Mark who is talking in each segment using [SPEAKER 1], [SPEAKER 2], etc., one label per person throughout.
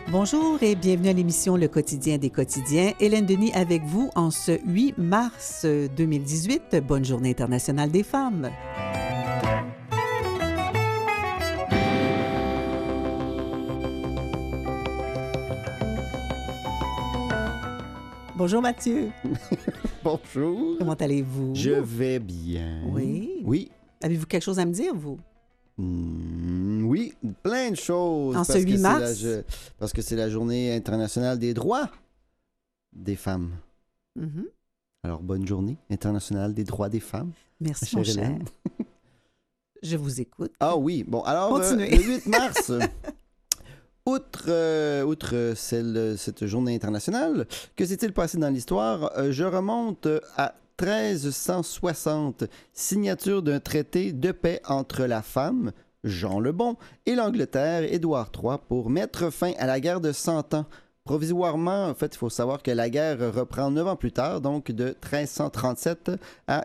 [SPEAKER 1] Bonjour et bienvenue à l'émission Le quotidien des quotidiens. Hélène Denis avec vous en ce 8 mars 2018. Bonne journée internationale des femmes. Bonjour Mathieu.
[SPEAKER 2] Bonjour.
[SPEAKER 1] Comment allez-vous?
[SPEAKER 2] Je vais bien.
[SPEAKER 1] Oui?
[SPEAKER 2] Oui.
[SPEAKER 1] Avez-vous quelque chose à me dire, vous?
[SPEAKER 2] Oui, plein de choses.
[SPEAKER 1] En ce 8 mars?
[SPEAKER 2] Parce que c'est la journée internationale des droits des femmes.
[SPEAKER 1] Mm-hmm.
[SPEAKER 2] Alors, bonne journée internationale des droits des femmes.
[SPEAKER 1] Merci, mon cher. Je vous écoute.
[SPEAKER 2] Ah oui, bon, alors,
[SPEAKER 1] Continuez.
[SPEAKER 2] Le 8 mars, outre cette journée internationale, que s'est-il passé dans l'histoire? Je remonte à 1360, signature d'un traité de paix entre la femme, Jean le Bon, et l'Angleterre, Édouard III, pour mettre fin à la guerre de 100 ans. Provisoirement, en fait, il faut savoir que la guerre reprend 9 ans plus tard, donc de 1337 à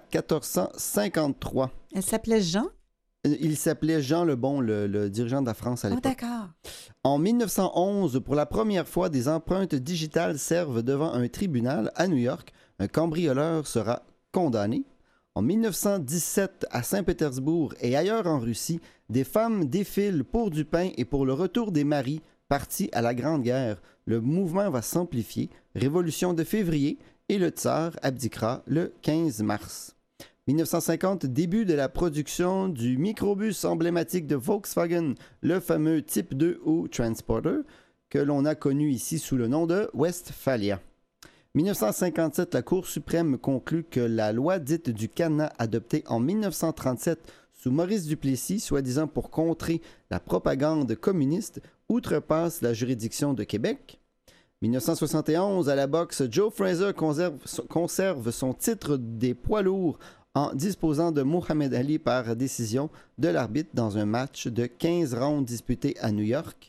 [SPEAKER 2] 1453.
[SPEAKER 1] Elle s'appelait Jean?
[SPEAKER 2] Il s'appelait Jean le Bon, le dirigeant de la France à l'époque.
[SPEAKER 1] Oh, d'accord.
[SPEAKER 2] En 1911, pour la première fois, des empreintes digitales servent devant un tribunal à New York. Un cambrioleur sera condamné. En 1917, à Saint-Pétersbourg et ailleurs en Russie, des femmes défilent pour du pain et pour le retour des maris partis à la Grande Guerre. Le mouvement va s'amplifier. Révolution de février et le tsar abdiquera le 15 mars. 1950, début de la production du microbus emblématique de Volkswagen, le fameux Type 2 ou Transporter, que l'on a connu ici sous le nom de Westphalia. 1957, la Cour suprême conclut que la loi dite du cadenas adoptée en 1937 sous Maurice Duplessis, soi-disant pour contrer la propagande communiste, outrepasse la juridiction de Québec. 1971, à la boxe, Joe Frazier conserve son titre des poids lourds en disposant de Mohamed Ali par décision de l'arbitre dans un match de 15 rounds disputé à New York.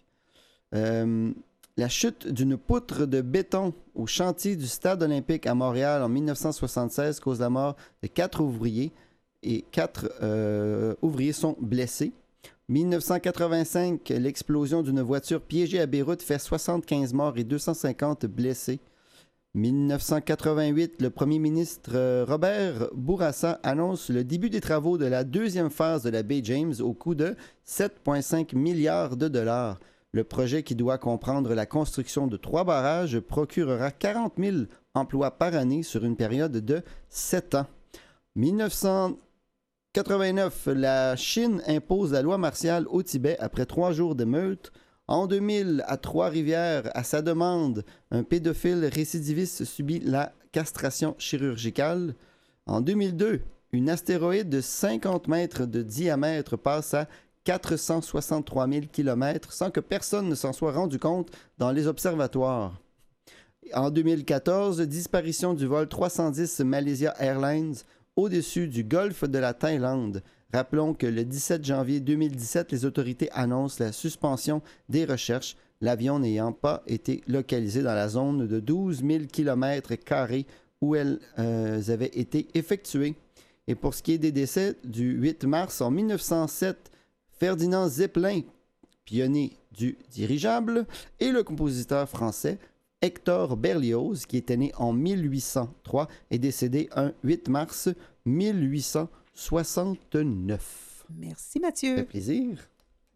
[SPEAKER 2] La chute d'une poutre de béton au chantier du Stade olympique à Montréal en 1976 cause la mort de 4 ouvriers et 4 ouvriers sont blessés. 1985, l'explosion d'une voiture piégée à Beyrouth fait 75 morts et 250 blessés. 1988, le premier ministre Robert Bourassa annonce le début des travaux de la deuxième phase de la baie James au coût de 7,5 milliards de dollars. Le projet, qui doit comprendre la construction de 3 barrages, procurera 40 000 emplois par année sur une période de 7 ans. 1989, la Chine impose la loi martiale au Tibet après 3 jours de meurtre. En 2000, à Trois-Rivières, à sa demande, un pédophile récidiviste subit la castration chirurgicale. En 2002, une astéroïde de 50 mètres de diamètre passe à 463 000 km sans que personne ne s'en soit rendu compte dans les observatoires. En 2014, disparition du vol 310 Malaysia Airlines au-dessus du golfe de la Thaïlande. Rappelons que le 17 janvier 2017, les autorités annoncent la suspension des recherches, l'avion n'ayant pas été localisé dans la zone de 12 000 km² où elles avaient été effectuées. Et pour ce qui est des décès, du 8 mars en 1907, Ferdinand Zeppelin, pionnier du dirigeable, et le compositeur français Hector Berlioz, qui était né en 1803, est décédé un 8 mars 1869.
[SPEAKER 1] Merci Mathieu.
[SPEAKER 2] Ça fait plaisir.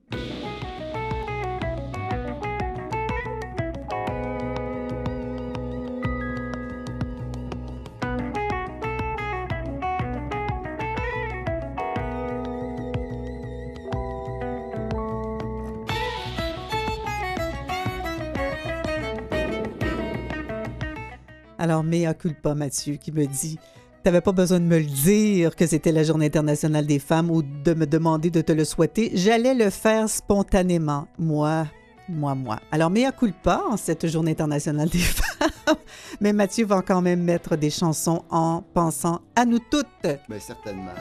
[SPEAKER 1] Alors, mea culpa, Mathieu, qui me dit « T'avais pas besoin de me le dire que c'était la Journée internationale des femmes ou de me demander de te le souhaiter. J'allais le faire spontanément. Moi. Alors, mea culpa en cette Journée internationale des femmes. Mais Mathieu va quand même mettre des chansons en pensant à nous toutes.
[SPEAKER 2] Bien, certainement.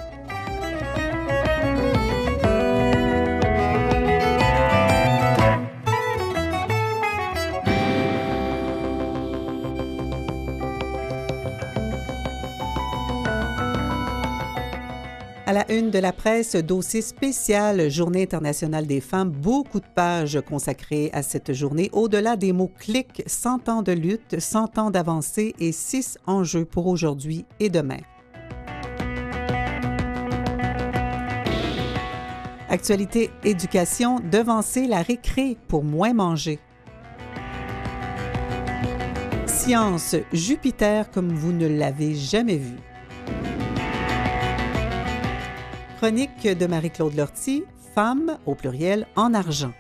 [SPEAKER 1] À la une de la presse, dossier spécial Journée internationale des femmes, beaucoup de pages consacrées à cette journée. Au-delà des mots-clics, 100 ans de lutte, 100 ans d'avancée et 6 enjeux pour aujourd'hui et demain. Actualité éducation, devancer la récré pour moins manger. Science, Jupiter comme vous ne l'avez jamais vu. Chronique de Marie-Claude Lortie, Femmes au pluriel en argent.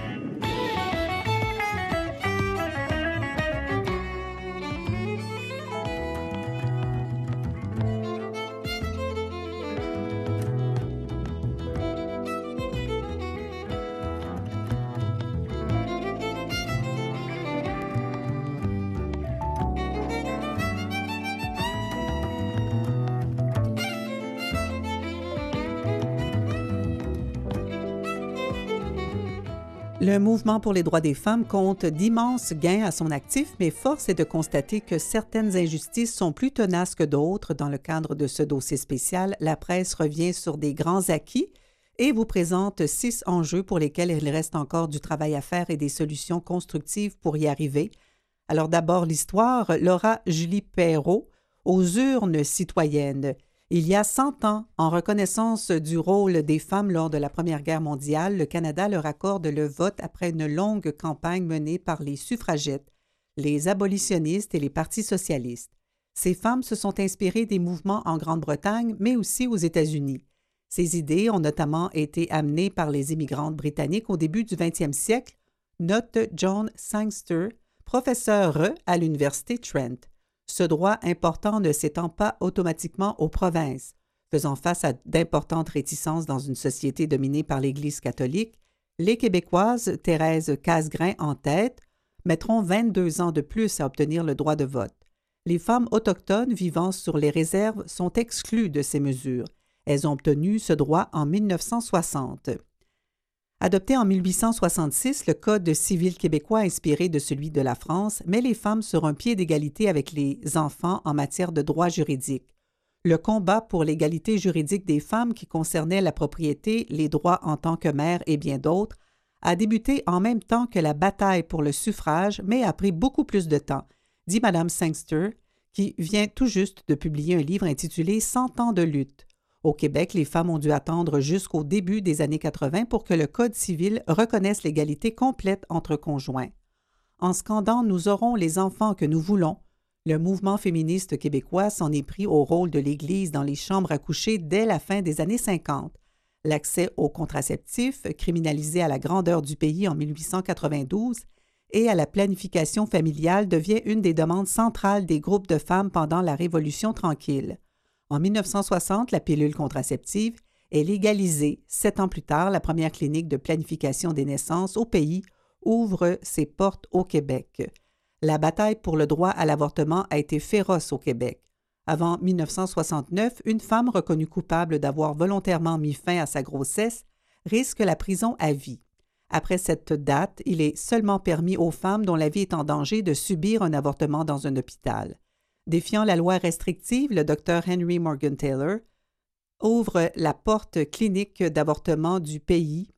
[SPEAKER 1] Le mouvement pour les droits des femmes compte d'immenses gains à son actif, mais force est de constater que certaines injustices sont plus tenaces que d'autres. Dans le cadre de ce dossier spécial, la presse revient sur des grands acquis et vous présente 6 enjeux pour lesquels il reste encore du travail à faire et des solutions constructives pour y arriver. Alors d'abord l'histoire, Laura Julie Perrault, aux urnes citoyennes. Il y a 100 ans, en reconnaissance du rôle des femmes lors de la Première Guerre mondiale, le Canada leur accorde le vote après une longue campagne menée par les suffragettes, les abolitionnistes et les partis socialistes. Ces femmes se sont inspirées des mouvements en Grande-Bretagne, mais aussi aux États-Unis. Ces idées ont notamment été amenées par les immigrantes britanniques au début du 20e siècle, note John Sangster, professeur à l'Université Trent. Ce droit important ne s'étend pas automatiquement aux provinces. Faisant face à d'importantes réticences dans une société dominée par l'Église catholique, les Québécoises, Thérèse Casgrain en tête, mettront 22 ans de plus à obtenir le droit de vote. Les femmes autochtones vivant sur les réserves sont exclues de ces mesures. Elles ont obtenu ce droit en 1960. Adopté en 1866, le Code civil québécois inspiré de celui de la France met les femmes sur un pied d'égalité avec les enfants en matière de droits juridiques. Le combat pour l'égalité juridique des femmes qui concernait la propriété, les droits en tant que mère et bien d'autres a débuté en même temps que la bataille pour le suffrage, mais a pris beaucoup plus de temps, dit Mme Sangster, qui vient tout juste de publier un livre intitulé « 100 ans de lutte ». Au Québec, les femmes ont dû attendre jusqu'au début des années 80 pour que le Code civil reconnaisse l'égalité complète entre conjoints. En scandant « Nous aurons les enfants que nous voulons », le mouvement féministe québécois s'en est pris au rôle de l'Église dans les chambres à coucher dès la fin des années 50. L'accès aux contraceptifs, criminalisé à la grandeur du pays en 1892, et à la planification familiale devient une des demandes centrales des groupes de femmes pendant la Révolution tranquille. En 1960, la pilule contraceptive est légalisée. 7 ans plus tard, la première clinique de planification des naissances au pays ouvre ses portes au Québec. La bataille pour le droit à l'avortement a été féroce au Québec. Avant 1969, une femme reconnue coupable d'avoir volontairement mis fin à sa grossesse risque la prison à vie. Après cette date, il est seulement permis aux femmes dont la vie est en danger de subir un avortement dans un hôpital. Défiant la loi restrictive, le Dr Henry Morgan Taylor ouvre la porte clinique d'avortement du pays.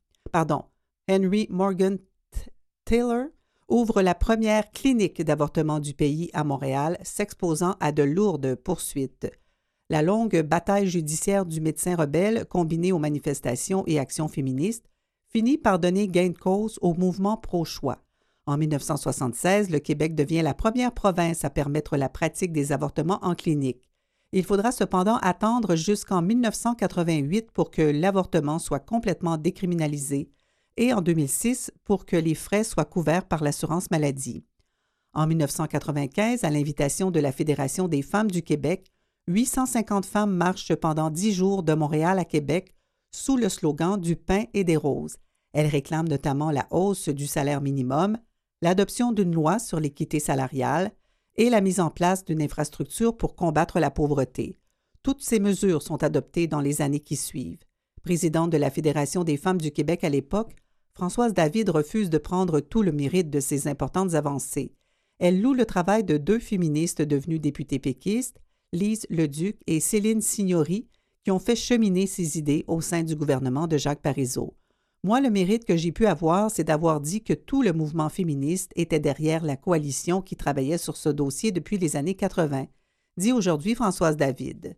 [SPEAKER 1] Henry Morgan Taylor ouvre la première clinique d'avortement du pays à Montréal, s'exposant à de lourdes poursuites. La longue bataille judiciaire du médecin rebelle, combinée aux manifestations et actions féministes, finit par donner gain de cause au mouvement pro-choix. En 1976, le Québec devient la première province à permettre la pratique des avortements en clinique. Il faudra cependant attendre jusqu'en 1988 pour que l'avortement soit complètement décriminalisé et en 2006 pour que les frais soient couverts par l'assurance maladie. En 1995, à l'invitation de la Fédération des femmes du Québec, 850 femmes marchent pendant 10 jours de Montréal à Québec sous le slogan « Du pain et des roses ». Elles réclament notamment la hausse du salaire minimum, l'adoption d'une loi sur l'équité salariale et la mise en place d'une infrastructure pour combattre la pauvreté. Toutes ces mesures sont adoptées dans les années qui suivent. Présidente de la Fédération des femmes du Québec à l'époque, Françoise David refuse de prendre tout le mérite de ces importantes avancées. Elle loue le travail de 2 féministes devenues députées péquistes, Lise Leduc et Céline Signori, qui ont fait cheminer ces idées au sein du gouvernement de Jacques Parizeau. Moi, le mérite que j'ai pu avoir, c'est d'avoir dit que tout le mouvement féministe était derrière la coalition qui travaillait sur ce dossier depuis les années 80, dit aujourd'hui Françoise David.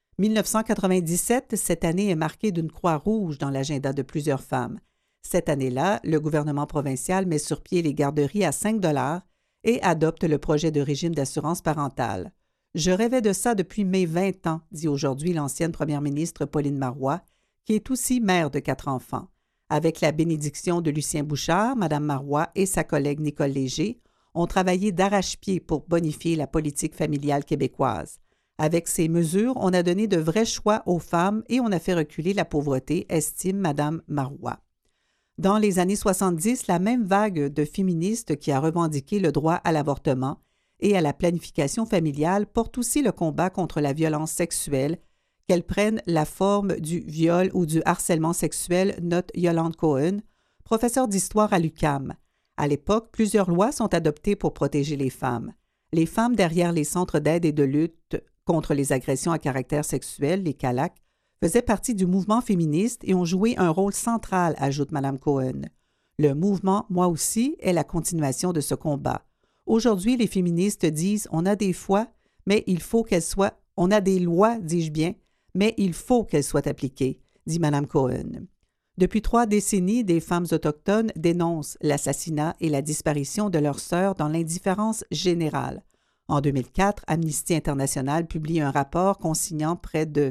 [SPEAKER 1] 1997, cette année est marquée d'une croix rouge dans l'agenda de plusieurs femmes. Cette année-là, le gouvernement provincial met sur pied les garderies à 5 $ et adopte le projet de régime d'assurance parentale. Je rêvais de ça depuis mes 20 ans, dit aujourd'hui l'ancienne première ministre Pauline Marois, qui est aussi mère de 4 enfants. Avec la bénédiction de Lucien Bouchard, Mme Marois et sa collègue Nicole Léger ont travaillé d'arrache-pied pour bonifier la politique familiale québécoise. Avec ces mesures, on a donné de vrais choix aux femmes et on a fait reculer la pauvreté, estime Mme Marois. Dans les années 70, la même vague de féministes qui a revendiqué le droit à l'avortement et à la planification familiale porte aussi le combat contre la violence sexuelle, qu'elle prenne la forme du viol ou du harcèlement sexuel, note Yolande Cohen, professeure d'histoire à l'UQAM. À l'époque, plusieurs lois sont adoptées pour protéger les femmes. Les femmes derrière les centres d'aide et de lutte contre les agressions à caractère sexuel, les CALAC, faisaient partie du mouvement féministe et ont joué un rôle central, ajoute Mme Cohen. Le mouvement, moi aussi, est la continuation de ce combat. Aujourd'hui, les féministes disent « on a des fois, mais il faut qu'elles soient… on a des lois, dis-je bien, mais il faut qu'elles soient appliquées », dit Mme Cohen. Depuis 3 décennies, des femmes autochtones dénoncent l'assassinat et la disparition de leurs sœurs dans l'indifférence générale. En 2004, Amnesty International publie un rapport consignant près de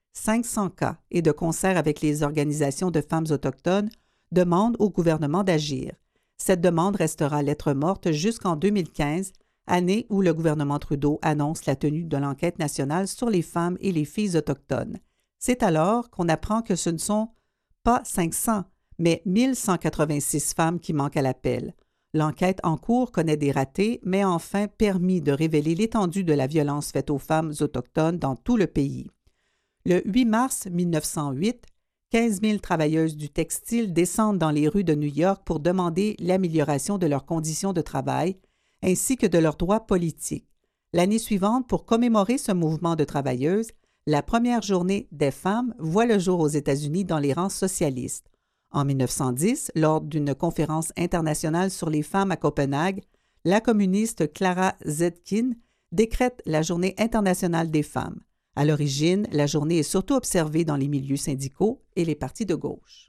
[SPEAKER 1] 500 cas et de concert avec les organisations de femmes autochtones demande au gouvernement d'agir. Cette demande restera lettre morte jusqu'en 2015, année où le gouvernement Trudeau annonce la tenue de l'enquête nationale sur les femmes et les filles autochtones. C'est alors qu'on apprend que ce ne sont pas 500, mais 1186 femmes qui manquent à l'appel. L'enquête en cours connaît des ratés, mais a enfin permis de révéler l'étendue de la violence faite aux femmes autochtones dans tout le pays. Le 8 mars 1908, 15 000 travailleuses du textile descendent dans les rues de New York pour demander l'amélioration de leurs conditions de travail ainsi que de leurs droits politiques. L'année suivante, pour commémorer ce mouvement de travailleuses, la première journée des femmes voit le jour aux États-Unis dans les rangs socialistes. En 1910, lors d'une conférence internationale sur les femmes à Copenhague, la communiste Clara Zetkin décrète la Journée internationale des femmes. À l'origine, la journée est surtout observée dans les milieux syndicaux et les partis de gauche.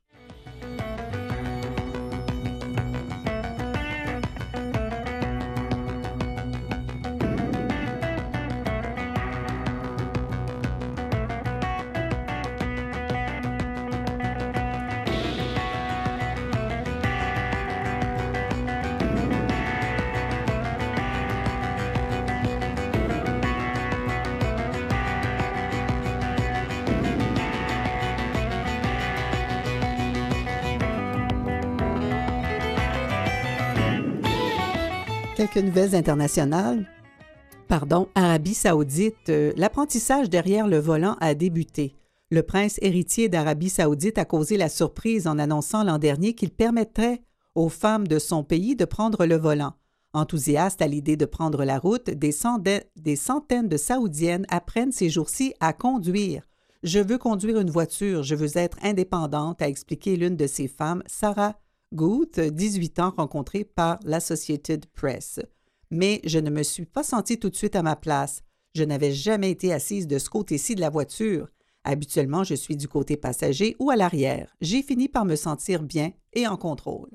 [SPEAKER 1] Quelques nouvelles internationales. Arabie saoudite, l'apprentissage derrière le volant a débuté. Le prince héritier d'Arabie saoudite a causé la surprise en annonçant l'an dernier qu'il permettrait aux femmes de son pays de prendre le volant. Enthousiastes à l'idée de prendre la route, des centaines de Saoudiennes apprennent ces jours-ci à conduire. « Je veux conduire une voiture, je veux être indépendante », a expliqué l'une de ces femmes, Sarah Good, 18 ans, rencontrée par l'Associated Press. Mais je ne me suis pas sentie tout de suite à ma place. Je n'avais jamais été assise de ce côté-ci de la voiture. Habituellement, je suis du côté passager ou à l'arrière. J'ai fini par me sentir bien et en contrôle.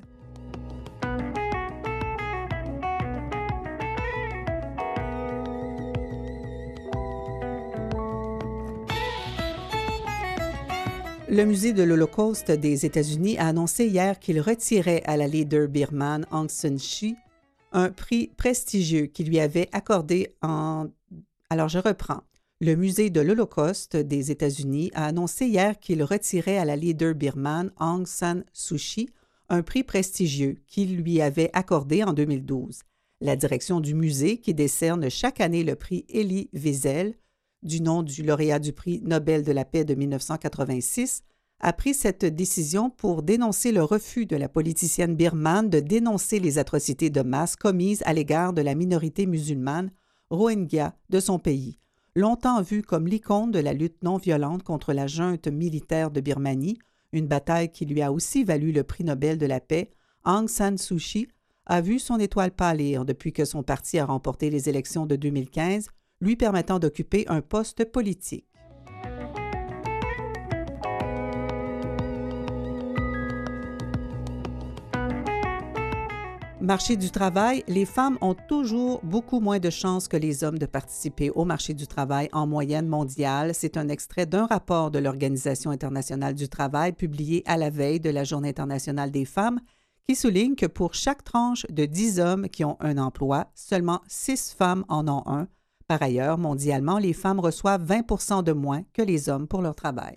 [SPEAKER 1] Le musée de l'Holocauste des États-Unis a annoncé hier qu'il retirait à la leader birmane Aung San Suu un prix prestigieux qui lui avait accordé en… Alors, je reprends. Le musée de l'Holocauste des États-Unis a annoncé hier qu'il retirait à la leader birmane Aung San Suu Kyi un prix prestigieux qu'il lui avait accordé en 2012. La direction du musée, qui décerne chaque année le prix Elie Wiesel, du nom du lauréat du prix Nobel de la paix de 1986, a pris cette décision pour dénoncer le refus de la politicienne birmane de dénoncer les atrocités de masse commises à l'égard de la minorité musulmane Rohingya de son pays. Longtemps vu comme l'icône de la lutte non violente contre la junte militaire de Birmanie, une bataille qui lui a aussi valu le prix Nobel de la paix, Aung San Suu Kyi a vu son étoile pâlir depuis que son parti a remporté les élections de 2015, lui permettant d'occuper un poste politique. Marché du travail, les femmes ont toujours beaucoup moins de chances que les hommes de participer au marché du travail en moyenne mondiale. C'est un extrait d'un rapport de l'Organisation internationale du travail publié à la veille de la Journée internationale des femmes qui souligne que pour chaque tranche de 10 hommes qui ont un emploi, seulement 6 femmes en ont un. Par ailleurs, mondialement, les femmes reçoivent 20 % de moins que les hommes pour leur travail.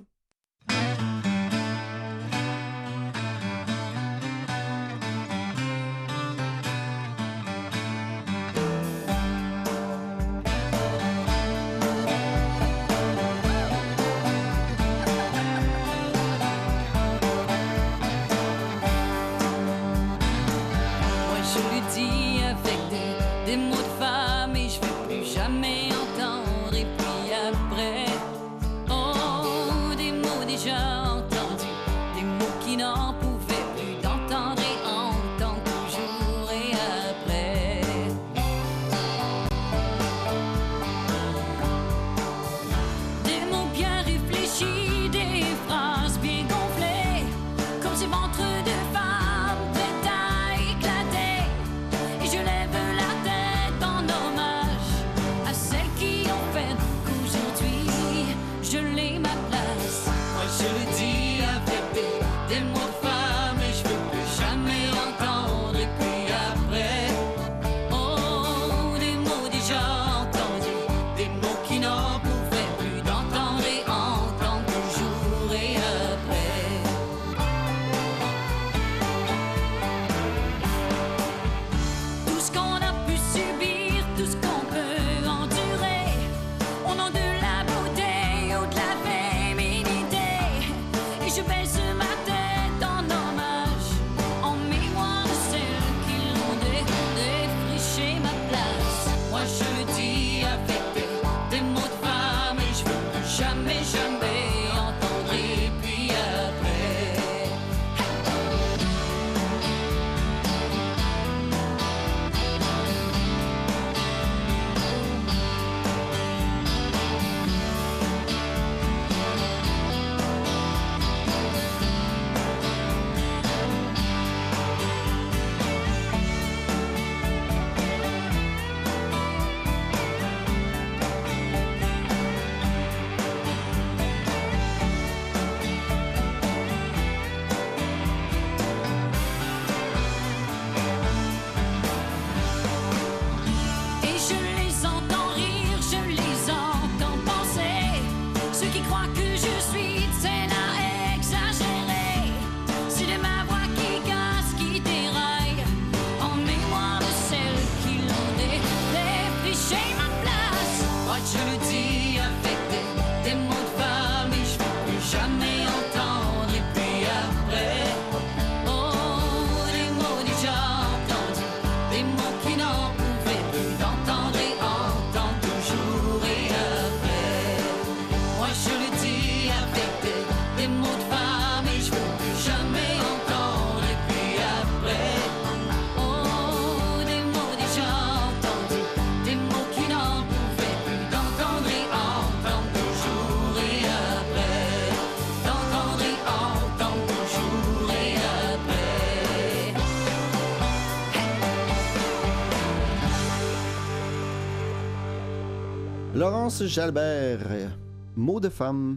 [SPEAKER 2] Laurence Jalbert, Mots de femme.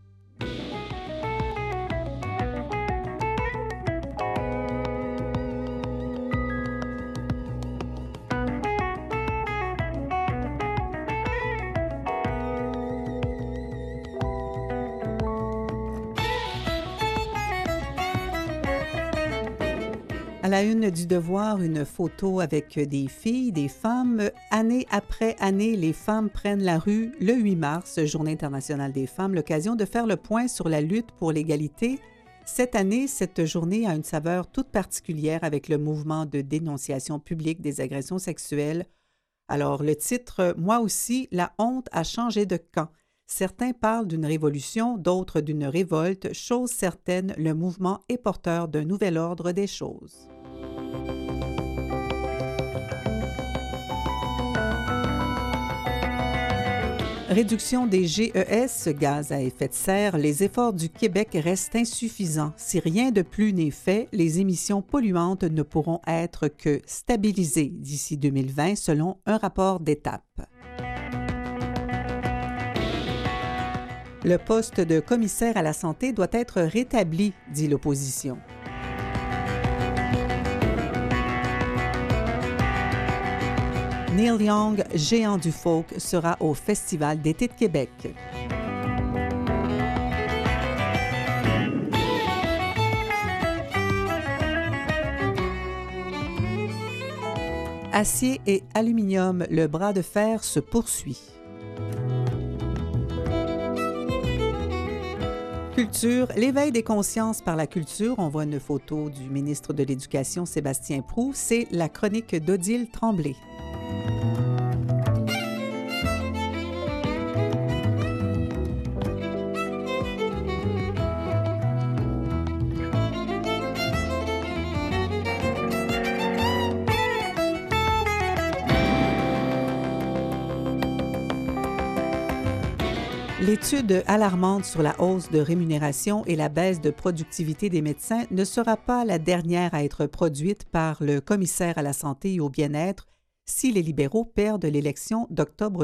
[SPEAKER 1] À la une du Devoir, une photo avec des filles, des femmes. Année après année, les femmes prennent la rue le 8 mars, Journée internationale des femmes, l'occasion de faire le point sur la lutte pour l'égalité. Cette année, cette journée a une saveur toute particulière avec le mouvement de dénonciation publique des agressions sexuelles Alors, le titre « Moi aussi, la honte a changé de camp ». Certains parlent d'une révolution, d'autres d'une révolte. Chose certaine, le mouvement est porteur d'un nouvel ordre des choses. Réduction des GES, gaz à effet de serre, les efforts du Québec restent insuffisants. Si rien de plus n'est fait, les émissions polluantes ne pourront être que stabilisées d'ici 2020 selon un rapport d'étape. Le poste de commissaire à la santé doit être rétabli, dit l'opposition. Neil Young, géant du folk, sera au Festival d'été de Québec. Acier et aluminium, le bras de fer se poursuit. Culture, l'éveil des consciences par la culture. On voit une photo du ministre de l'Éducation, Sébastien Proulx. C'est la chronique d'Odile Tremblay. L'étude alarmante sur la hausse de rémunération et la baisse de productivité des médecins ne sera pas la dernière à être produite par le commissaire à la santé et au bien-être si les libéraux perdent l'élection d'octobre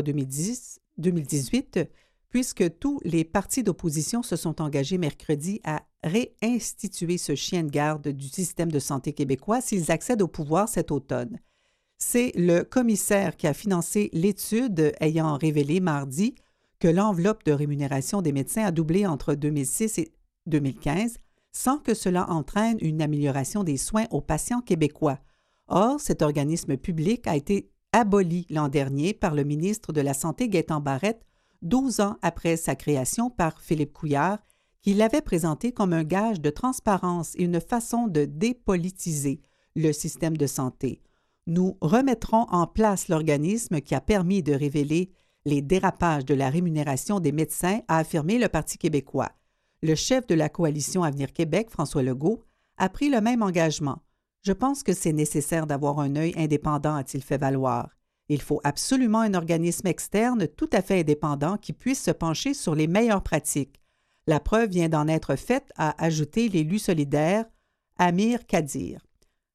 [SPEAKER 1] 2018, puisque tous les partis d'opposition se sont engagés mercredi à réinstituer ce chien de garde du système de santé québécois s'ils accèdent au pouvoir cet automne. C'est le commissaire qui a financé l'étude ayant révélé mardi que l'enveloppe de rémunération des médecins a doublé entre 2006 et 2015 sans que cela entraîne une amélioration des soins aux patients québécois. Or, cet organisme public a été aboli l'an dernier par le ministre de la Santé Gaétan Barrette, 12 ans après sa création par Philippe Couillard, qui l'avait présenté comme un gage de transparence et une façon de dépolitiser le système de santé. Nous remettrons en place l'organisme qui a permis de révéler les dérapages de la rémunération des médecins, a affirmé le Parti québécois. Le chef de la coalition Avenir Québec, François Legault, a pris le même engagement. « Je pense que c'est nécessaire d'avoir un œil indépendant », a-t-il fait valoir. Il faut absolument un organisme externe tout à fait indépendant qui puisse se pencher sur les meilleures pratiques. La preuve vient d'en être faite, a ajouté l'élu solidaire Amir Kadir.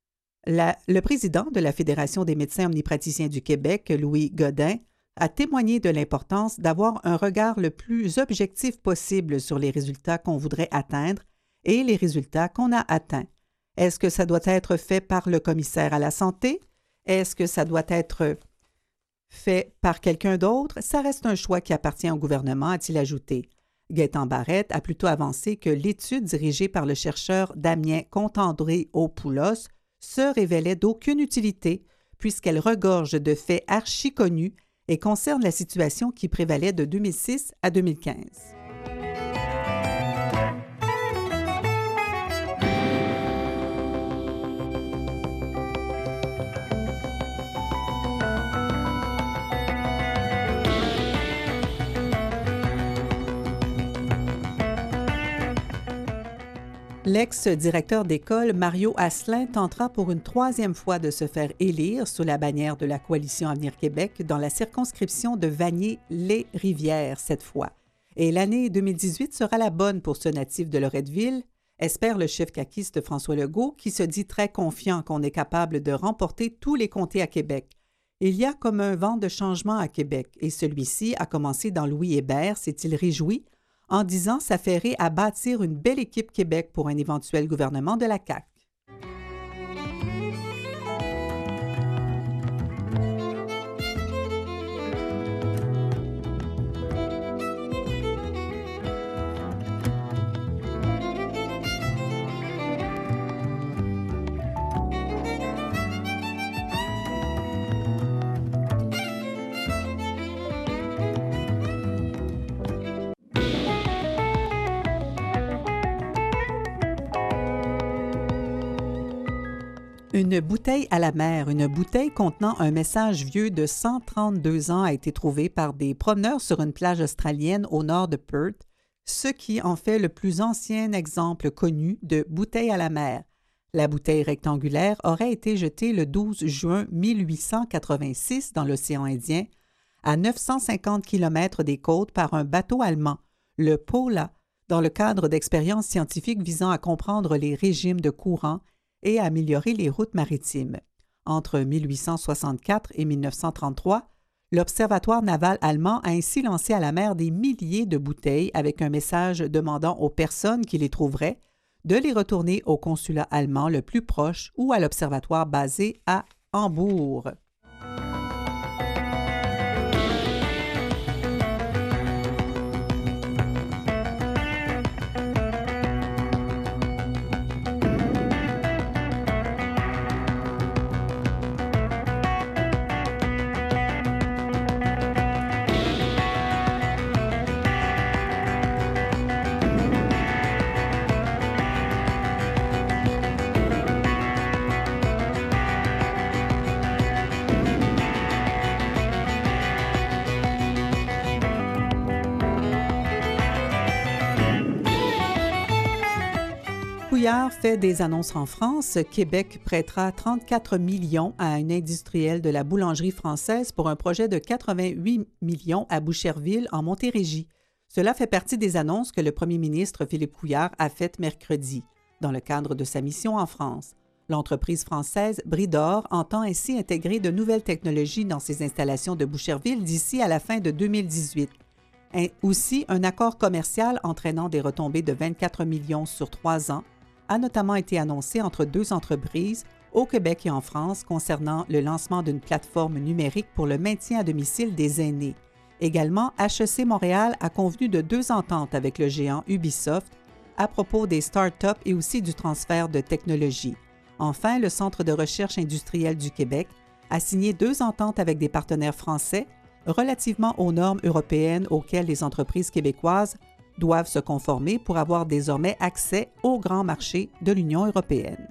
[SPEAKER 1] Le président de la Fédération des médecins omnipraticiens du Québec, Louis Godin, a témoigné de l'importance d'avoir un regard le plus objectif possible sur les résultats qu'on voudrait atteindre et les résultats qu'on a atteints. Est-ce que ça doit être fait par le commissaire à la santé? Est-ce que ça doit être fait par quelqu'un d'autre? Ça reste un choix qui appartient au gouvernement, a-t-il ajouté. Gaétan Barrette a plutôt avancé que l'étude dirigée par le chercheur Damien Contandré-Opoulos se révélait d'aucune utilité puisqu'elle regorge de faits archi-connus et concerne la situation qui prévalait de 2006 à 2015. L'ex-directeur d'école Mario Asselin tentera pour une troisième fois de se faire élire sous la bannière de la coalition Avenir Québec dans la circonscription de Vanier-les-Rivières cette fois. Et l'année 2018 sera la bonne pour ce natif de Loretteville, espère le chef caquiste François Legault, qui se dit très confiant qu'on est capable de remporter tous les comtés à Québec. Il y a comme un vent de changement à Québec et celui-ci a commencé dans Louis Hébert, s'est-il réjoui, en disant s'affairer à bâtir une belle équipe Québec pour un éventuel gouvernement de la CAQ. Une bouteille à la mer, une bouteille contenant un message vieux de 132 ans a été trouvée par des promeneurs sur une plage australienne au nord de Perth, ce qui en fait le plus ancien exemple connu de bouteille à la mer. La bouteille rectangulaire aurait été jetée le 12 juin 1886 dans l'océan Indien, à 950 km des côtes par un bateau allemand, le Paula, dans le cadre d'expériences scientifiques visant à comprendre les régimes de courant et à améliorer les routes maritimes. Entre 1864 et 1933, l'Observatoire naval allemand a ainsi lancé à la mer des milliers de bouteilles avec un message demandant aux personnes qui les trouveraient de les retourner au consulat allemand le plus proche ou à l'observatoire basé à Hambourg. Couillard fait des annonces en France. Québec prêtera 34 millions à un industriel de la boulangerie française pour un projet de 88 millions à Boucherville, en Montérégie. Cela fait partie des annonces que le premier ministre Philippe Couillard a faites mercredi, dans le cadre de sa mission en France. L'entreprise française Bridor entend ainsi intégrer de nouvelles technologies dans ses installations de Boucherville d'ici à la fin de 2018. Aussi, un accord commercial entraînant des retombées de 24 millions sur 3 ans a notamment été annoncé entre deux entreprises au Québec et en France concernant le lancement d'une plateforme numérique pour le maintien à domicile des aînés. Également, HEC Montréal a convenu de 2 ententes avec le géant Ubisoft à propos des start-up et aussi du transfert de technologies. Enfin, le Centre de recherche industrielle du Québec a signé 2 ententes avec des partenaires français relativement aux normes européennes auxquelles les entreprises québécoises doivent se conformer pour avoir désormais accès au grand marché de l'Union européenne.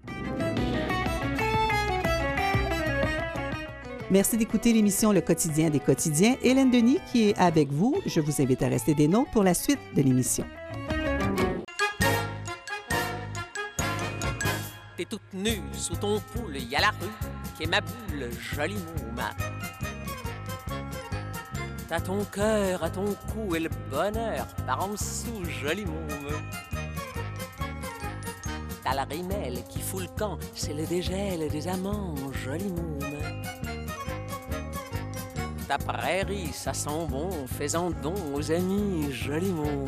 [SPEAKER 1] Merci d'écouter l'émission Le Quotidien des quotidiens. Hélène Denis qui est avec vous. Je vous invite à rester des nôtres pour la suite de l'émission.
[SPEAKER 3] T'es toute nue sous ton poule, y a la rue qui est ma bulle, jolie mouma. T'as ton cœur à ton cou et le bonheur par en dessous, joli môme. T'as la rimelle qui fout le camp, c'est le dégel des amants, joli môme. Ta prairie, ça sent bon, fais-en don aux amis, joli môme.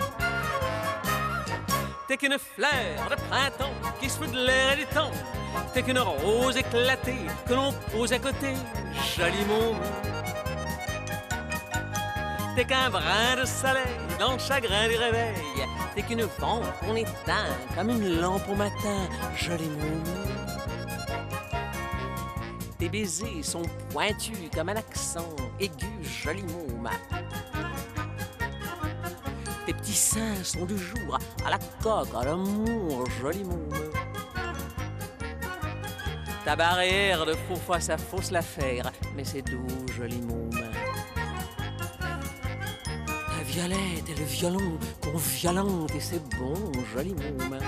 [SPEAKER 3] T'es qu'une fleur de printemps qui se fout de l'air et du temps. T'es qu'une rose éclatée que l'on pose à côté, joli môme. T'es qu'un brin de soleil dans le chagrin du réveil. T'es qu'une vente qu'on éteint comme une lampe au matin, joli môme. Tes baisers sont pointus comme un accent aigu, joli môme. Tes petits seins sont du jour à la coque, à l'amour, joli môme. Ta barrière de faux fois, ça fausse l'affaire, mais c'est doux, joli môme. Violette et le violon qu'on violente et c'est bon, joli môme.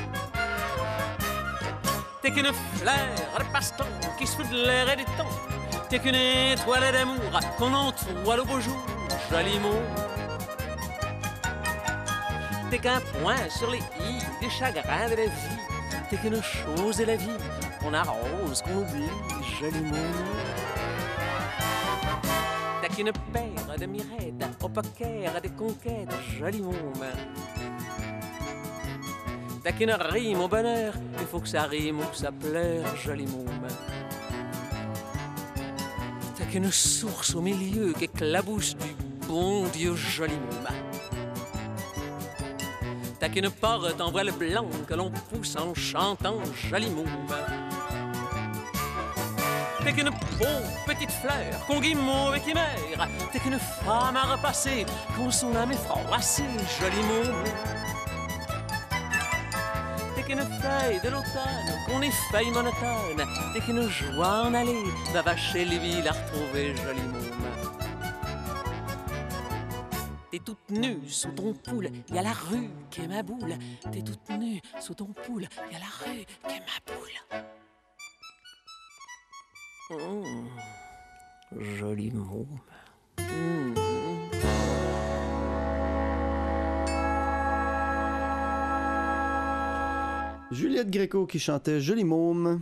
[SPEAKER 3] T'es qu'une fleur de passe-temps qui se fout de l'air et du temps. T'es qu'une étoile d'amour qu'on entoile au beau jour, joli môme. T'es qu'un point sur les i des chagrins de la vie. T'es qu'une chose de la vie qu'on arrose, qu'on oublie, joli môme. T'as qu'une paire de mirettes au poker des conquêtes, joli môme. T'as qu'une rime au bonheur, il faut que ça rime ou que ça pleure, joli môme. T'as qu'une source au milieu qui éclabousse du bon Dieu, joli môme. T'as qu'une porte en voile blanc que l'on pousse en chantant, joli môme. T'es qu'une pauvre petite fleur qu'on guimauve et qui meurt. T'es qu'une femme à repasser quand son âme est froissée, joli môme. t'es qu'une feuille de l'automne, qu'on est feuille monotone, t'es qu'une joie en aller, va vacher les villes à retrouver joli môme. T'es toute nue sous ton poule, y a la rue qui est ma boule. T'es toute nue sous ton poule, y a la rue qui est ma boule. Joli môme.
[SPEAKER 2] Juliette Gréco qui chantait Joli môme.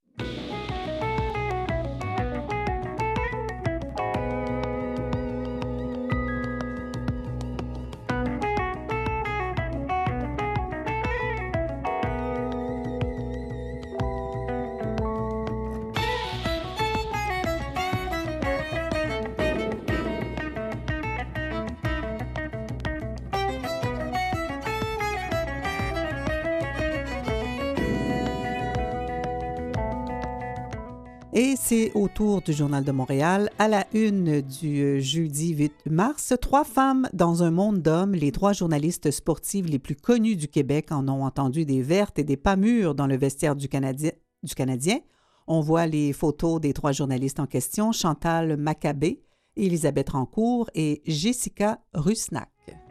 [SPEAKER 1] Et c'est au tour du Journal de Montréal. À la une du jeudi 8 mars, 3 femmes dans un monde d'hommes. Les 3 journalistes sportives les plus connues du Québec en ont entendu des vertes et des pas mûres dans le vestiaire du Canadien. On voit les photos des 3 journalistes en question, Chantal Maccabé, Élisabeth Rancourt et Jessica Rusnak.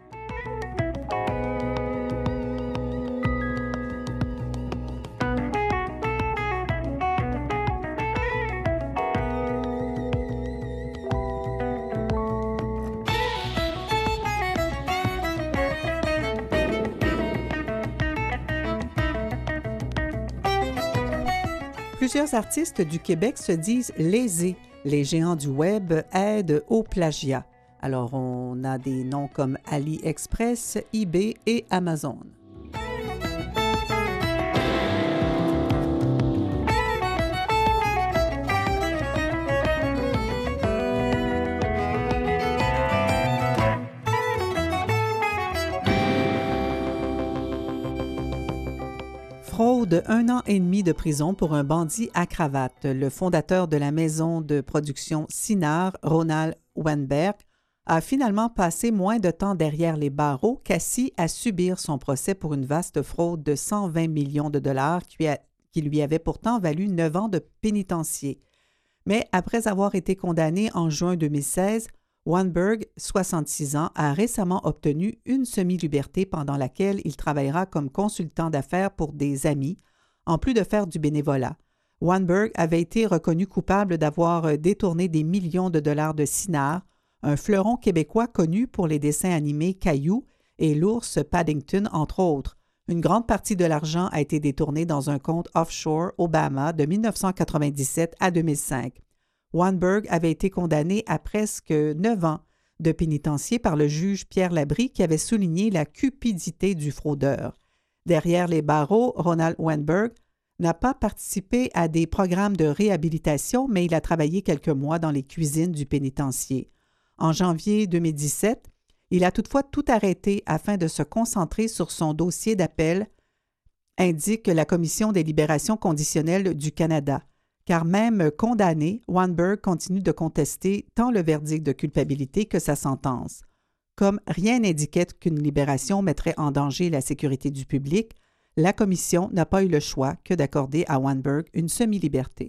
[SPEAKER 1] Plusieurs artistes du Québec se disent lésés. Les géants du web aident au plagiat. Alors, on a des noms comme AliExpress, eBay et Amazon. Fraude, 1 an et demi de prison pour un bandit à cravate. Le fondateur de la maison de production Cinar, Ronald Weinberg, a finalement passé moins de temps derrière les barreaux qu'assis à subir son procès pour une vaste fraude de 120 millions de dollars qui lui avait pourtant valu 9 ans de pénitencier. Mais après avoir été condamné en juin 2016, Weinberg, 66 ans, a récemment obtenu une semi-liberté pendant laquelle il travaillera comme consultant d'affaires pour des amis, en plus de faire du bénévolat. Weinberg avait été reconnu coupable d'avoir détourné des millions de dollars de Cinar, un fleuron québécois connu pour les dessins animés Caillou et l'ours Paddington, entre autres. Une grande partie de l'argent a été détournée dans un compte offshore aux Bahamas de 1997 à 2005. Weinberg avait été condamné à presque 9 ans de pénitencier par le juge Pierre Labrie qui avait souligné la cupidité du fraudeur. Derrière les barreaux, Ronald Weinberg n'a pas participé à des programmes de réhabilitation, mais il a travaillé quelques mois dans les cuisines du pénitencier. En janvier 2017, il a toutefois tout arrêté afin de se concentrer sur son dossier d'appel, indique la Commission des libérations conditionnelles du Canada. Car même condamné, Weinberg continue de contester tant le verdict de culpabilité que sa sentence. Comme rien n'indiquait qu'une libération mettrait en danger la sécurité du public, la Commission n'a pas eu le choix que d'accorder à Weinberg une semi-liberté.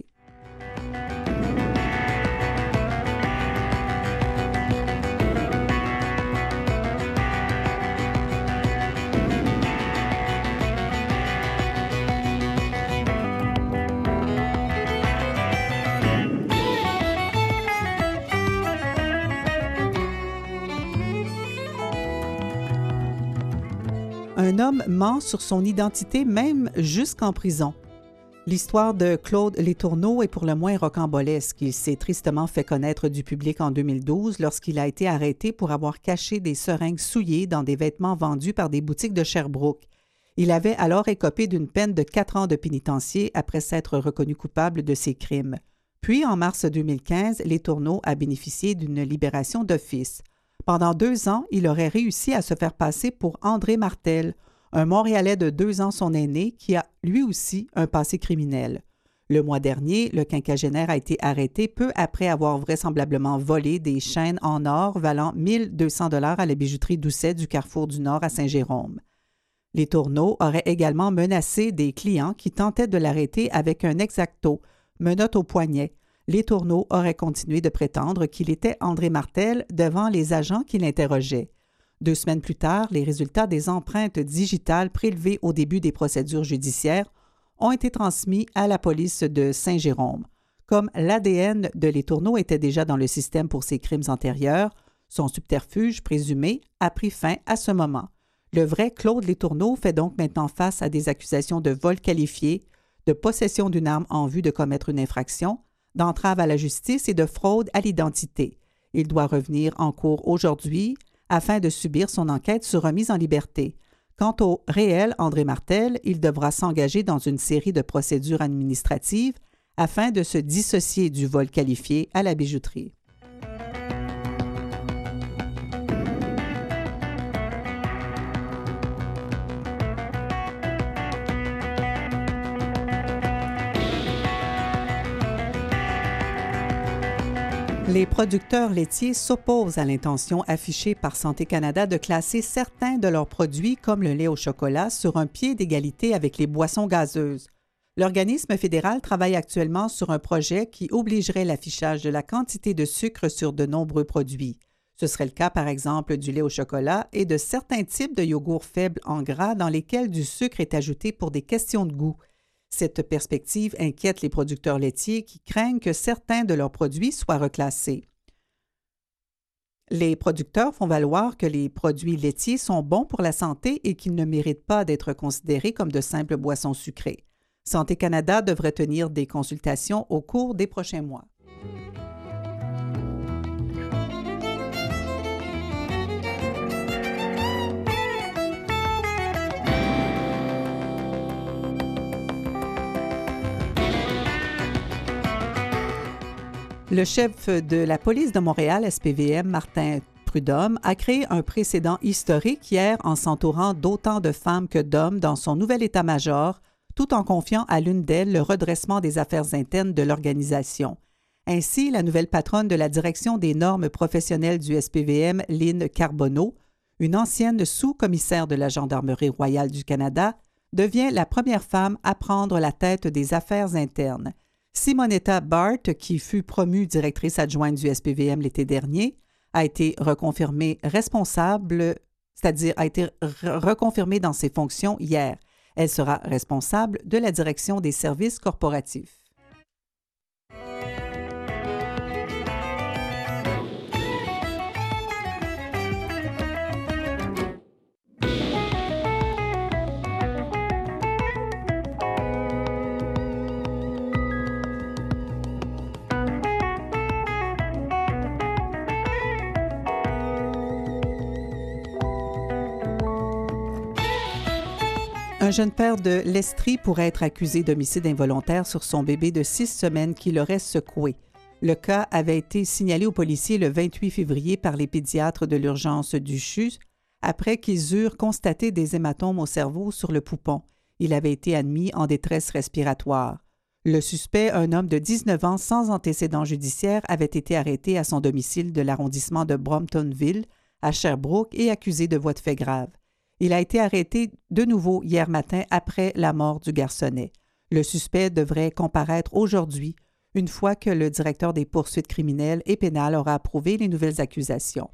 [SPEAKER 1] Un homme ment sur son identité même jusqu'en prison. L'histoire de Claude Letourneau est pour le moins rocambolesque. Il s'est tristement fait connaître du public en 2012 lorsqu'il a été arrêté pour avoir caché des seringues souillées dans des vêtements vendus par des boutiques de Sherbrooke. Il avait alors écopé d'une peine de 4 ans de pénitencier après s'être reconnu coupable de ses crimes. Puis, en mars 2015, Letourneau a bénéficié d'une libération d'office. Pendant 2 ans, il aurait réussi à se faire passer pour André Martel, un Montréalais de 2 ans son aîné qui a lui aussi un passé criminel. Le mois dernier, le quinquagénaire a été arrêté peu après avoir vraisemblablement volé des chaînes en or valant 1 200 $ à la bijouterie Doucet du Carrefour du Nord à Saint-Jérôme. Les Tourneaux auraient également menacé des clients qui tentaient de l'arrêter avec un exacto, menottes au poignet. Les Tourneaux auraient continué de prétendre qu'il était André Martel devant les agents qui l'interrogeaient. 2 semaines plus tard, les résultats des empreintes digitales prélevées au début des procédures judiciaires ont été transmis à la police de Saint-Jérôme. Comme l'ADN de Les Tourneaux était déjà dans le système pour ses crimes antérieurs, son subterfuge présumé a pris fin à ce moment. Le vrai Claude Les Tourneaux fait donc maintenant face à des accusations de vol qualifié, de possession d'une arme en vue de commettre une infraction, d'entrave à la justice et de fraude à l'identité. Il doit revenir en cours aujourd'hui afin de subir son enquête sur remise en liberté. Quant au réel André Martel, il devra s'engager dans une série de procédures administratives afin de se dissocier du vol qualifié à la bijouterie. Les producteurs laitiers s'opposent à l'intention affichée par Santé Canada de classer certains de leurs produits, comme le lait au chocolat, sur un pied d'égalité avec les boissons gazeuses. L'organisme fédéral travaille actuellement sur un projet qui obligerait l'affichage de la quantité de sucre sur de nombreux produits. Ce serait le cas, par exemple, du lait au chocolat et de certains types de yogourts faibles en gras dans lesquels du sucre est ajouté pour des questions de goût. Cette perspective inquiète les producteurs laitiers qui craignent que certains de leurs produits soient reclassés. Les producteurs font valoir que les produits laitiers sont bons pour la santé et qu'ils ne méritent pas d'être considérés comme de simples boissons sucrées. Santé Canada devrait tenir des consultations au cours des prochains mois. Le chef de la police de Montréal, SPVM, Martin Prudhomme, a créé un précédent historique hier en s'entourant d'autant de femmes que d'hommes dans son nouvel état-major, tout en confiant à l'une d'elles le redressement des affaires internes de l'organisation. Ainsi, la nouvelle patronne de la direction des normes professionnelles du SPVM, Lynne Carbonneau, une ancienne sous-commissaire de la Gendarmerie royale du Canada, devient la première femme à prendre la tête des affaires internes. Simonetta Bart, qui fut promue directrice adjointe du SPVM l'été dernier, a été reconfirmée responsable, c'est-à-dire a été reconfirmée dans ses fonctions hier. Elle sera responsable de la direction des services corporatifs. Un jeune père de l'Estrie pourrait être accusé d'homicide involontaire sur son bébé de 6 semaines qui l'aurait secoué. Le cas avait été signalé aux policiers le 28 février par les pédiatres de l'urgence du CHU après qu'ils eurent constaté des hématomes au cerveau sur le poupon. Il avait été admis en détresse respiratoire. Le suspect, un homme de 19 ans sans antécédent judiciaire, avait été arrêté à son domicile de l'arrondissement de Bromptonville, à Sherbrooke, et accusé de voies de fait graves. Il a été arrêté de nouveau hier matin après la mort du garçonnet. Le suspect devrait comparaître aujourd'hui, une fois que le directeur des poursuites criminelles et pénales aura approuvé les nouvelles accusations.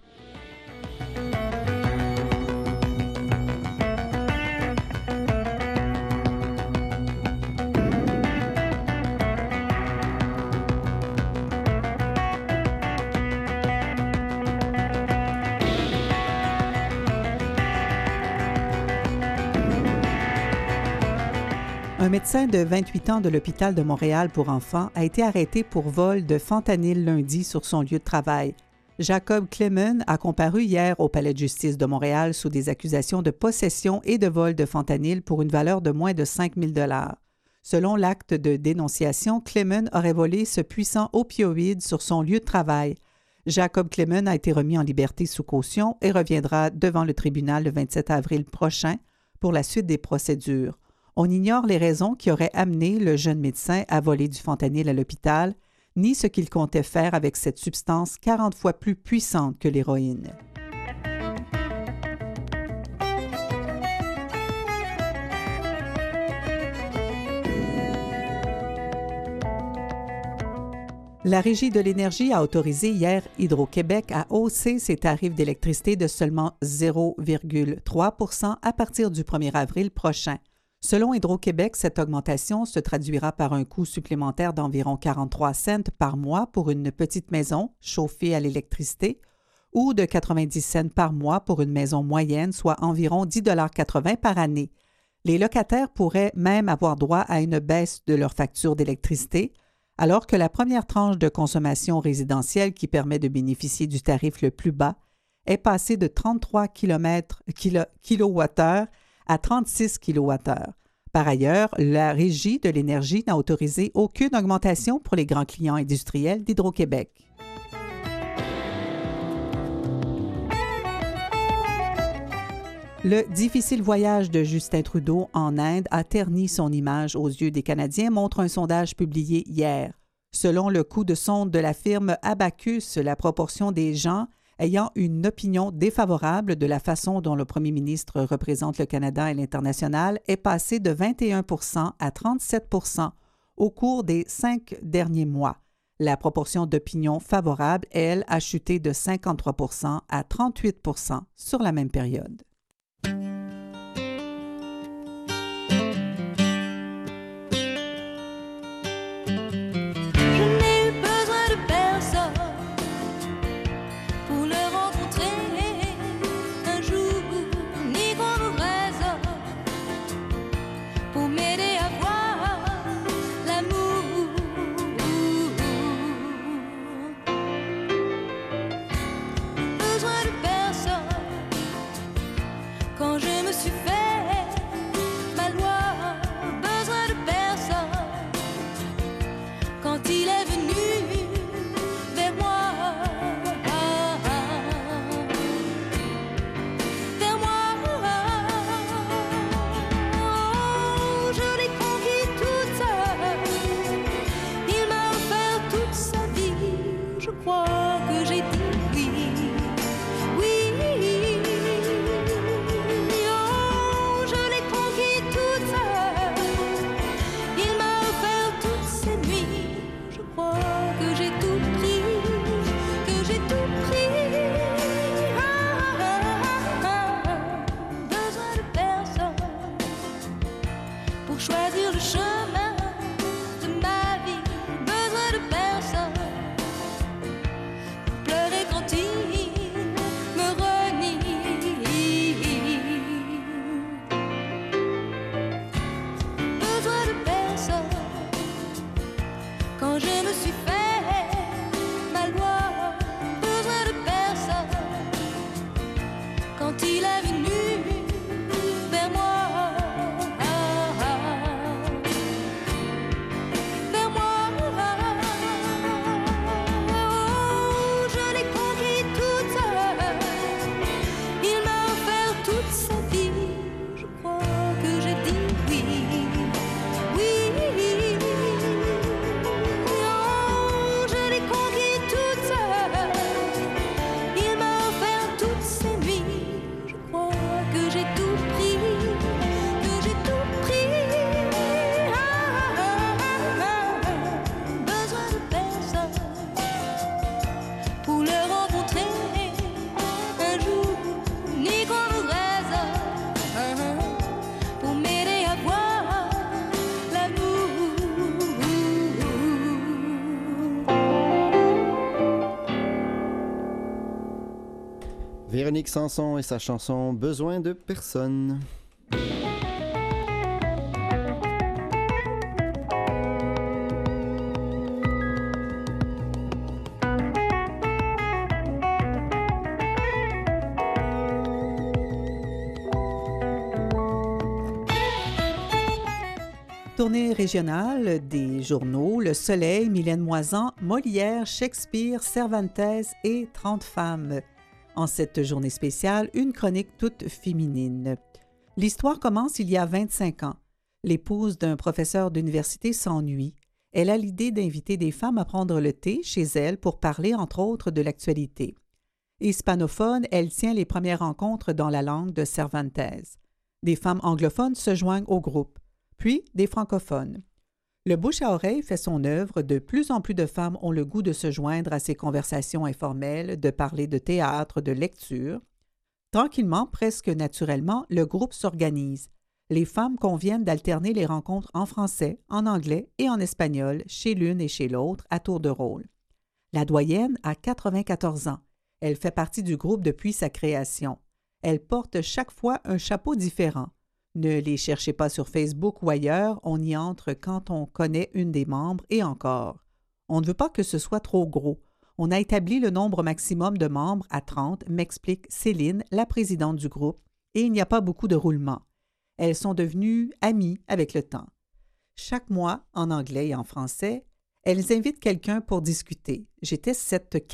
[SPEAKER 1] Un médecin de 28 ans de l'hôpital de Montréal pour enfants a été arrêté pour vol de fentanyl lundi sur son lieu de travail. Jacob Clement a comparu hier au Palais de justice de Montréal sous des accusations de possession et de vol de fentanyl pour une valeur de moins de 5 000 $. Selon l'acte de dénonciation, Clement aurait volé ce puissant opioïde sur son lieu de travail. Jacob Clement a été remis en liberté sous caution et reviendra devant le tribunal le 27 avril prochain pour la suite des procédures. On ignore les raisons qui auraient amené le jeune médecin à voler du fentanyl à l'hôpital, ni ce qu'il comptait faire avec cette substance 40 fois plus puissante que l'héroïne. La Régie de l'énergie a autorisé hier Hydro-Québec à hausser ses tarifs d'électricité de seulement 0,3 % à partir du 1er avril prochain. Selon Hydro-Québec, cette augmentation se traduira par un coût supplémentaire d'environ 43 cents par mois pour une petite maison chauffée à l'électricité ou de 90 cents par mois pour une maison moyenne, soit environ 10,80 $ par année. Les locataires pourraient même avoir droit à une baisse de leur facture d'électricité, alors que la première tranche de consommation résidentielle qui permet de bénéficier du tarif le plus bas est passée de 33 kWh à 36 kWh. Par ailleurs, la Régie de l'énergie n'a autorisé aucune augmentation pour les grands clients industriels d'Hydro-Québec. Le difficile voyage de Justin Trudeau en Inde a terni son image aux yeux des Canadiens, montre un sondage publié hier. Selon le coup de sonde de la firme Abacus, la proportion des gens ayant une opinion défavorable de la façon dont le premier ministre représente le Canada et l'international est passée de 21 % à 37 % au cours des 5 derniers mois. La proportion d'opinion favorable, elle, a chuté de 53 % à 38 % sur la même période.
[SPEAKER 2] Véronique Sanson et sa chanson « Besoin de personne ».
[SPEAKER 1] Tournée régionale des journaux Le Soleil, Mylène Moisan, Molière, Shakespeare, Cervantes et 30 femmes. En cette journée spéciale, une chronique toute féminine. L'histoire commence il y a 25 ans. L'épouse d'un professeur d'université s'ennuie. Elle a l'idée d'inviter des femmes à prendre le thé chez elle pour parler, entre autres, de l'actualité. Hispanophone, elle tient les premières rencontres dans la langue de Cervantes. Des femmes anglophones se joignent au groupe, puis des francophones. Le bouche à oreille fait son œuvre, de plus en plus de femmes ont le goût de se joindre à ces conversations informelles, de parler de théâtre, de lecture. Tranquillement, presque naturellement, le groupe s'organise. Les femmes conviennent d'alterner les rencontres en français, en anglais et en espagnol, chez l'une et chez l'autre, à tour de rôle. La doyenne a 94 ans. Elle fait partie du groupe depuis sa création. Elle porte chaque fois un chapeau différent. Ne les cherchez pas sur Facebook ou ailleurs, on y entre quand on connaît une des membres et encore. On ne veut pas que ce soit trop gros. On a établi le nombre maximum de membres à 30, m'explique Céline, la présidente du groupe, et il n'y a pas beaucoup de roulement. Elles sont devenues amies avec le temps. Chaque mois, en anglais et en français, elles invitent quelqu'un pour discuter. J'étais cette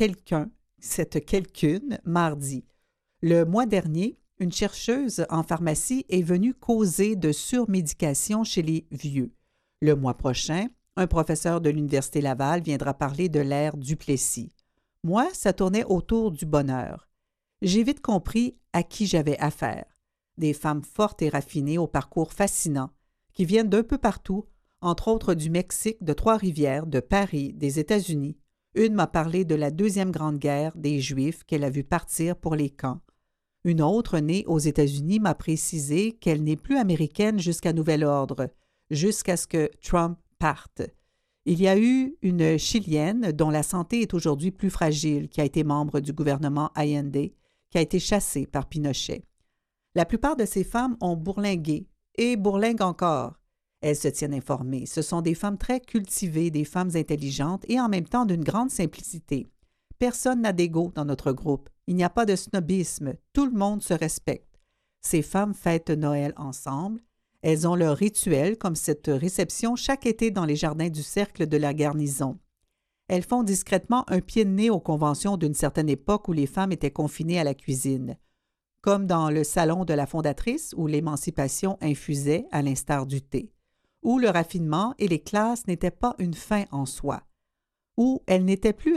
[SPEAKER 1] quelqu'une, mardi. Le mois dernier, une chercheuse en pharmacie est venue causer de surmédication chez les vieux. Le mois prochain, un professeur de l'Université Laval viendra parler de l'ère Duplessis. Moi, ça tournait autour du bonheur. J'ai vite compris à qui j'avais affaire. Des femmes fortes et raffinées au parcours fascinant, qui viennent d'un peu partout, entre autres du Mexique, de Trois-Rivières, de Paris, des États-Unis. Une m'a parlé de la Deuxième Grande Guerre des Juifs qu'elle a vu partir pour les camps. Une autre, née aux États-Unis, m'a précisé qu'elle n'est plus américaine jusqu'à nouvel ordre, jusqu'à ce que Trump parte. Il y a eu une Chilienne dont la santé est aujourd'hui plus fragile, qui a été membre du gouvernement Allende, qui a été chassée par Pinochet. La plupart de ces femmes ont bourlingué, et bourlinguent encore. Elles se tiennent informées. Ce sont des femmes très cultivées, des femmes intelligentes et en même temps d'une grande simplicité. Personne n'a d'égo dans notre groupe. Il n'y a pas de snobisme. Tout le monde se respecte. Ces femmes fêtent Noël ensemble. Elles ont leur rituel, comme cette réception chaque été dans les jardins du cercle de la garnison. Elles font discrètement un pied de nez aux conventions d'une certaine époque où les femmes étaient confinées à la cuisine, comme dans le salon de la fondatrice où l'émancipation infusait à l'instar du thé, où le raffinement et les classes n'étaient pas une fin en soi, où elle n'était plus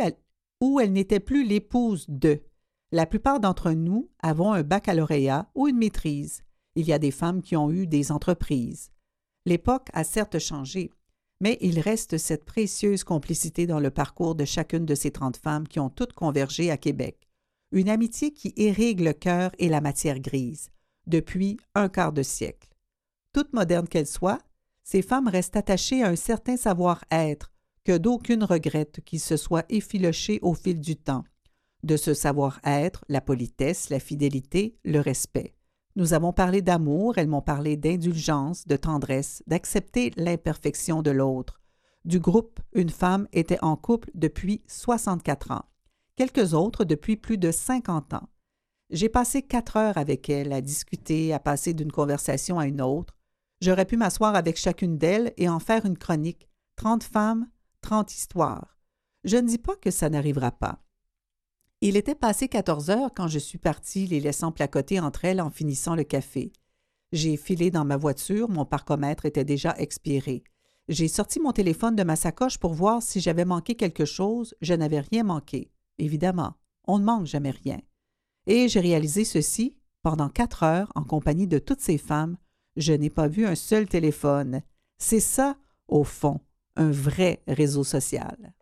[SPEAKER 1] l'épouse de. La plupart d'entre nous avons un baccalauréat ou une maîtrise. Il y a des femmes qui ont eu des entreprises. L'époque a certes changé, mais il reste cette précieuse complicité dans le parcours de chacune de ces 30 femmes qui ont toutes convergé à Québec. Une amitié qui irrigue le cœur et la matière grise, depuis un quart de siècle. Toutes modernes qu'elles soient, ces femmes restent attachées à un certain savoir-être que d'aucune regrette qu'il se soit effiloché au fil du temps. De ce savoir-être, la politesse, la fidélité, le respect. Nous avons parlé d'amour, elles m'ont parlé d'indulgence, de tendresse, d'accepter l'imperfection de l'autre. Du groupe, une femme était en couple depuis 64 ans. Quelques autres depuis plus de 50 ans. J'ai passé 4 heures avec elles à discuter, à passer d'une conversation à une autre. J'aurais pu m'asseoir avec chacune d'elles et en faire une chronique. 30 femmes, 30 histoires. Je ne dis pas que ça n'arrivera pas. Il était passé 14 heures quand je suis partie, les laissant placoter entre elles en finissant le café. J'ai filé dans ma voiture, mon parcomètre était déjà expiré. J'ai sorti mon téléphone de ma sacoche pour voir si j'avais manqué quelque chose. Je n'avais rien manqué. Évidemment, on ne manque jamais rien. Et j'ai réalisé ceci, pendant 4 heures, en compagnie de toutes ces femmes, je n'ai pas vu un seul téléphone. C'est ça, au fond, un vrai réseau social.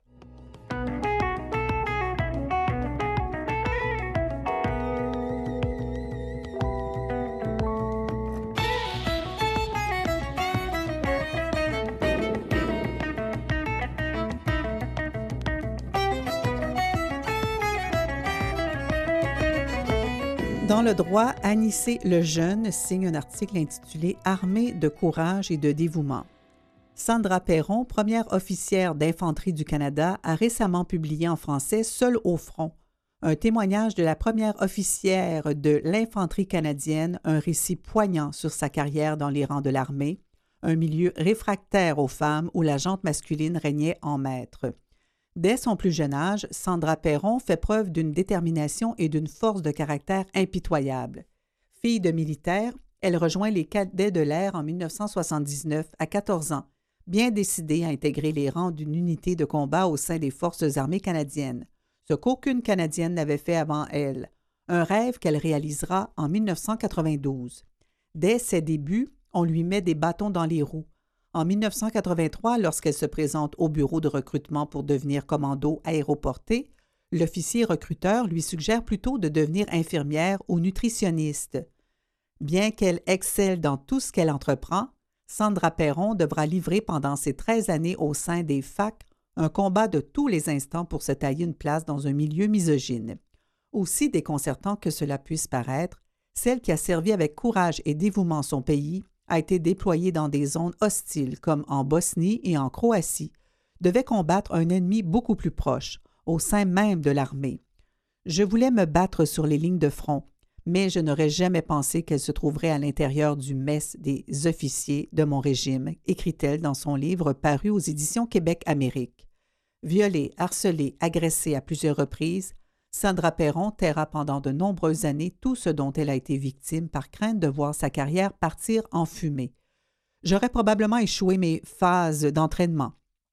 [SPEAKER 1] Dans le droit, Anissé Lejeune signe un article intitulé « Armée de courage et de dévouement ». Sandra Perron, première officière d'infanterie du Canada, a récemment publié en français « Seule au front », un témoignage de la première officière de l'infanterie canadienne, un récit poignant sur sa carrière dans les rangs de l'armée, un milieu réfractaire aux femmes où la jante masculine régnait en maître. Dès son plus jeune âge, Sandra Perron fait preuve d'une détermination et d'une force de caractère impitoyable. Fille de militaire, elle rejoint les cadets de l'air en 1979 à 14 ans, bien décidée à intégrer les rangs d'une unité de combat au sein des Forces armées canadiennes, ce qu'aucune Canadienne n'avait fait avant elle, un rêve qu'elle réalisera en 1992. Dès ses débuts, on lui met des bâtons dans les roues. En 1983, lorsqu'elle se présente au bureau de recrutement pour devenir commando aéroporté, l'officier recruteur lui suggère plutôt de devenir infirmière ou nutritionniste. Bien qu'elle excelle dans tout ce qu'elle entreprend, Sandra Perron devra livrer pendant ses 13 années au sein des FAC un combat de tous les instants pour se tailler une place dans un milieu misogyne. Aussi déconcertant que cela puisse paraître, celle qui a servi avec courage et dévouement son pays a été déployée dans des zones hostiles comme en Bosnie et en Croatie, devait combattre un ennemi beaucoup plus proche, au sein même de l'armée. Je voulais me battre sur les lignes de front, mais je n'aurais jamais pensé qu'elle se trouverait à l'intérieur du mess des officiers de mon régime, écrit-elle dans son livre paru aux éditions Québec-Amérique. Violée, harcelée, agressée à plusieurs reprises, Sandra Perron taira pendant de nombreuses années tout ce dont elle a été victime par crainte de voir sa carrière partir en fumée. J'aurais probablement échoué mes phases d'entraînement,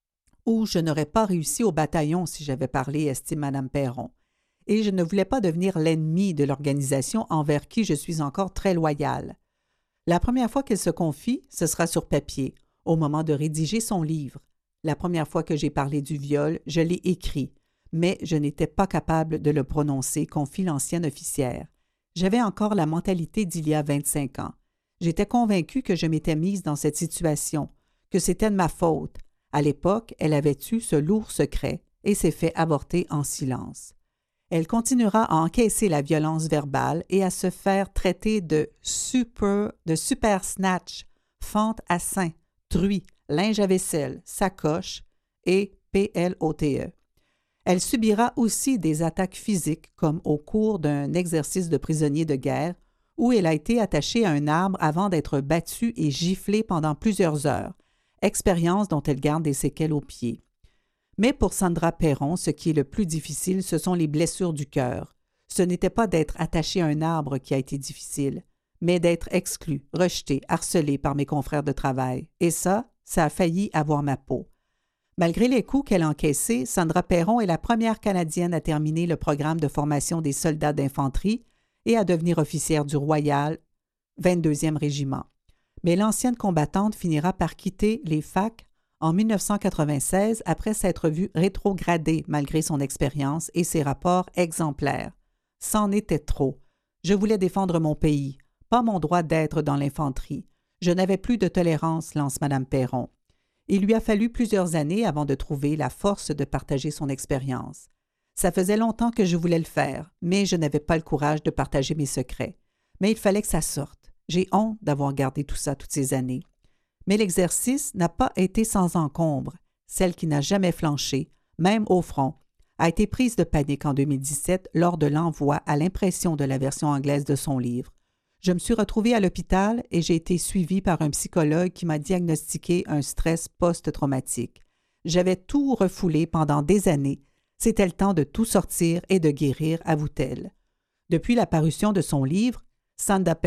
[SPEAKER 1] ou je n'aurais pas réussi au bataillon si j'avais parlé, estime Mme Perron. Et je ne voulais pas devenir l'ennemi de l'organisation envers qui je suis encore très loyale. La première fois qu'elle se confie, ce sera sur papier, au moment de rédiger son livre. La première fois que j'ai parlé du viol, je l'ai écrit, mais je n'étais pas capable de le prononcer, confie l'ancienne officière. J'avais encore la mentalité d'il y a 25 ans. J'étais convaincue que je m'étais mise dans cette situation, que c'était de ma faute. À l'époque, elle avait eu ce lourd secret et s'est fait avorter en silence. Elle continuera à encaisser la violence verbale et à se faire traiter de super snatch, fente à sein, truie, linge à vaisselle, sacoche et PLOTE. Elle subira aussi des attaques physiques comme au cours d'un exercice de prisonnier de guerre où elle a été attachée à un arbre avant d'être battue et giflée pendant plusieurs heures, expérience dont elle garde des séquelles aux pieds. Mais pour Sandra Perron, ce qui est le plus difficile, ce sont les blessures du cœur. Ce n'était pas d'être attachée à un arbre qui a été difficile, mais d'être exclue, rejetée, harcelée par mes confrères de travail. Et ça a failli avoir ma peau. Malgré les coups qu'elle a encaissés, Sandra Perron est la première Canadienne à terminer le programme de formation des soldats d'infanterie et à devenir officière du Royal 22e Régiment. Mais l'ancienne combattante finira par quitter les FAC en 1996 après s'être vue rétrogradée malgré son expérience et ses rapports exemplaires. C'en était trop. Je voulais défendre mon pays, pas mon droit d'être dans l'infanterie. Je n'avais plus de tolérance, lance Mme Perron. Il lui a fallu plusieurs années avant de trouver la force de partager son expérience. Ça faisait longtemps que je voulais le faire, mais je n'avais pas le courage de partager mes secrets. Mais il fallait que ça sorte. J'ai honte d'avoir gardé tout ça toutes ces années. Mais l'exercice n'a pas été sans encombre. Celle qui n'a jamais flanché, même au front, a été prise de panique en 2017 lors de l'envoi à l'impression de la version anglaise de son livre. Je me suis retrouvée à l'hôpital et j'ai été suivie par un psychologue qui m'a diagnostiqué un stress post-traumatique. J'avais tout refoulé pendant des années. C'était le temps de tout sortir et de guérir, avoue-t-elle. Depuis la parution de son livre, Sandra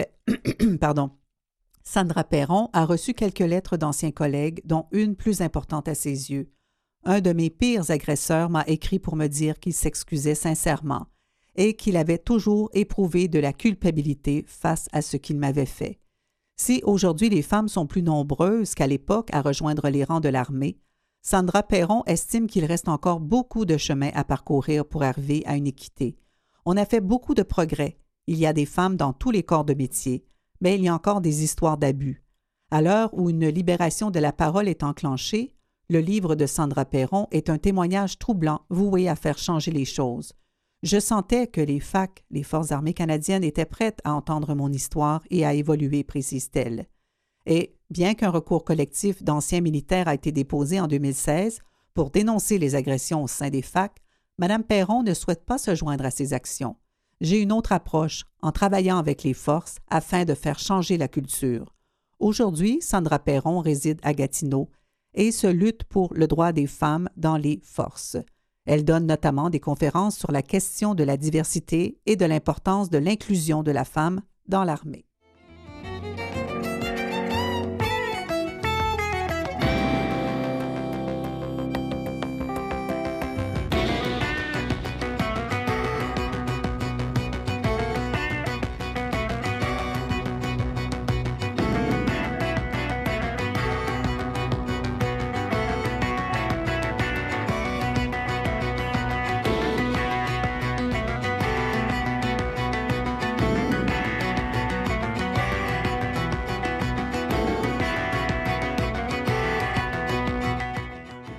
[SPEAKER 1] Perron a reçu quelques lettres d'anciens collègues, dont une plus importante à ses yeux. Un de mes pires agresseurs m'a écrit pour me dire qu'il s'excusait sincèrement et qu'il avait toujours éprouvé de la culpabilité face à ce qu'il m'avait fait. Si aujourd'hui les femmes sont plus nombreuses qu'à l'époque à rejoindre les rangs de l'armée, Sandra Perron estime qu'il reste encore beaucoup de chemin à parcourir pour arriver à une équité. On a fait beaucoup de progrès. Il y a des femmes dans tous les corps de métier, mais il y a encore des histoires d'abus. À l'heure où une libération de la parole est enclenchée, le livre de Sandra Perron est un témoignage troublant voué à faire changer les choses. Je sentais que les FAC, les Forces armées canadiennes, étaient prêtes à entendre mon histoire et à évoluer, précise-t-elle. Et bien qu'un recours collectif d'anciens militaires a été déposé en 2016 pour dénoncer les agressions au sein des FAC, Mme Perron ne souhaite pas se joindre à ces actions. J'ai une autre approche en travaillant avec les forces afin de faire changer la culture. Aujourd'hui, Sandra Perron réside à Gatineau et se lutte pour le droit des femmes dans les forces. Elle donne notamment des conférences sur la question de la diversité et de l'importance de l'inclusion de la femme dans l'armée.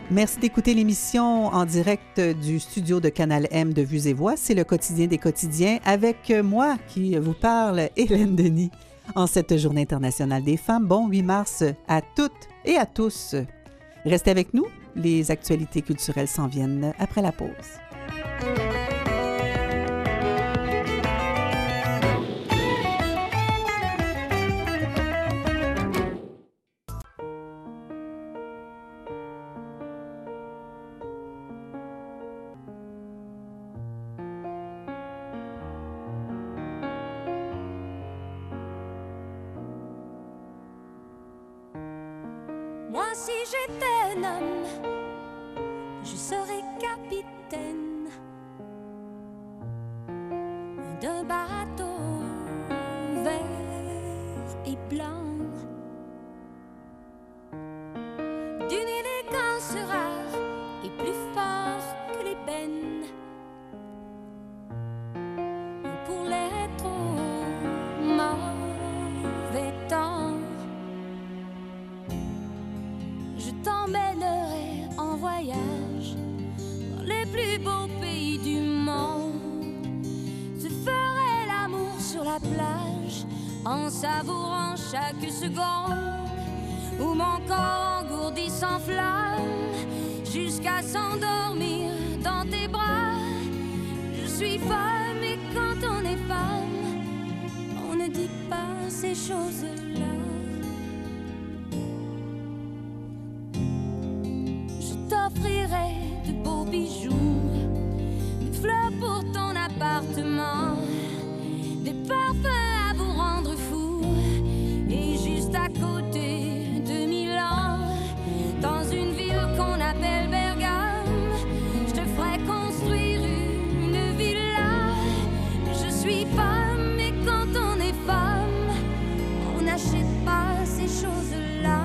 [SPEAKER 1] Merci d'écouter l'émission en direct du studio de Canal M de Vues et Voix. C'est le quotidien des quotidiens avec moi qui vous parle, Hélène Denis, en cette Journée internationale des femmes. Bon 8 mars à toutes et à tous. Restez avec nous, les actualités culturelles s'en viennent après la pause.
[SPEAKER 4] Moi, si j'étais un homme, je serais capitaine d'un bateau vert et blanc, d'une élégance rare et plus fort que l'ébène, pour les trop mauvais temps. Je t'emmènerai en voyage dans les plus beaux pays du monde. Je ferai l'amour sur la plage en savourant chaque seconde où mon corps engourdi s'enflamme jusqu'à s'endormir dans tes bras. Je suis femme et quand on est femme, on ne dit pas ces choses-là. T'offrirai de beaux bijoux, des fleurs pour ton appartement, des parfums à vous rendre fou. Et juste à côté de Milan, dans une ville qu'on appelle Bergame, je te ferai construire une villa. Je suis femme et quand on est femme, on n'achète pas ces choses-là.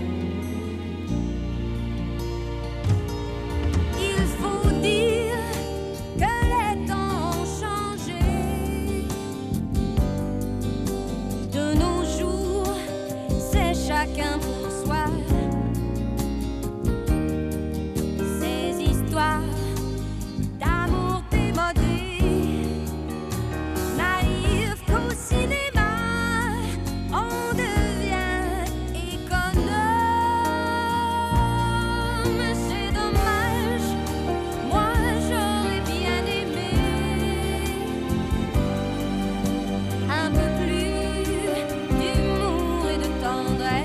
[SPEAKER 4] Chacun pour soi, ces histoires d'amour démodé, naïves qu'au cinéma, on devient économe. C'est dommage, moi j'aurais bien aimé un peu plus d'humour et de tendresse.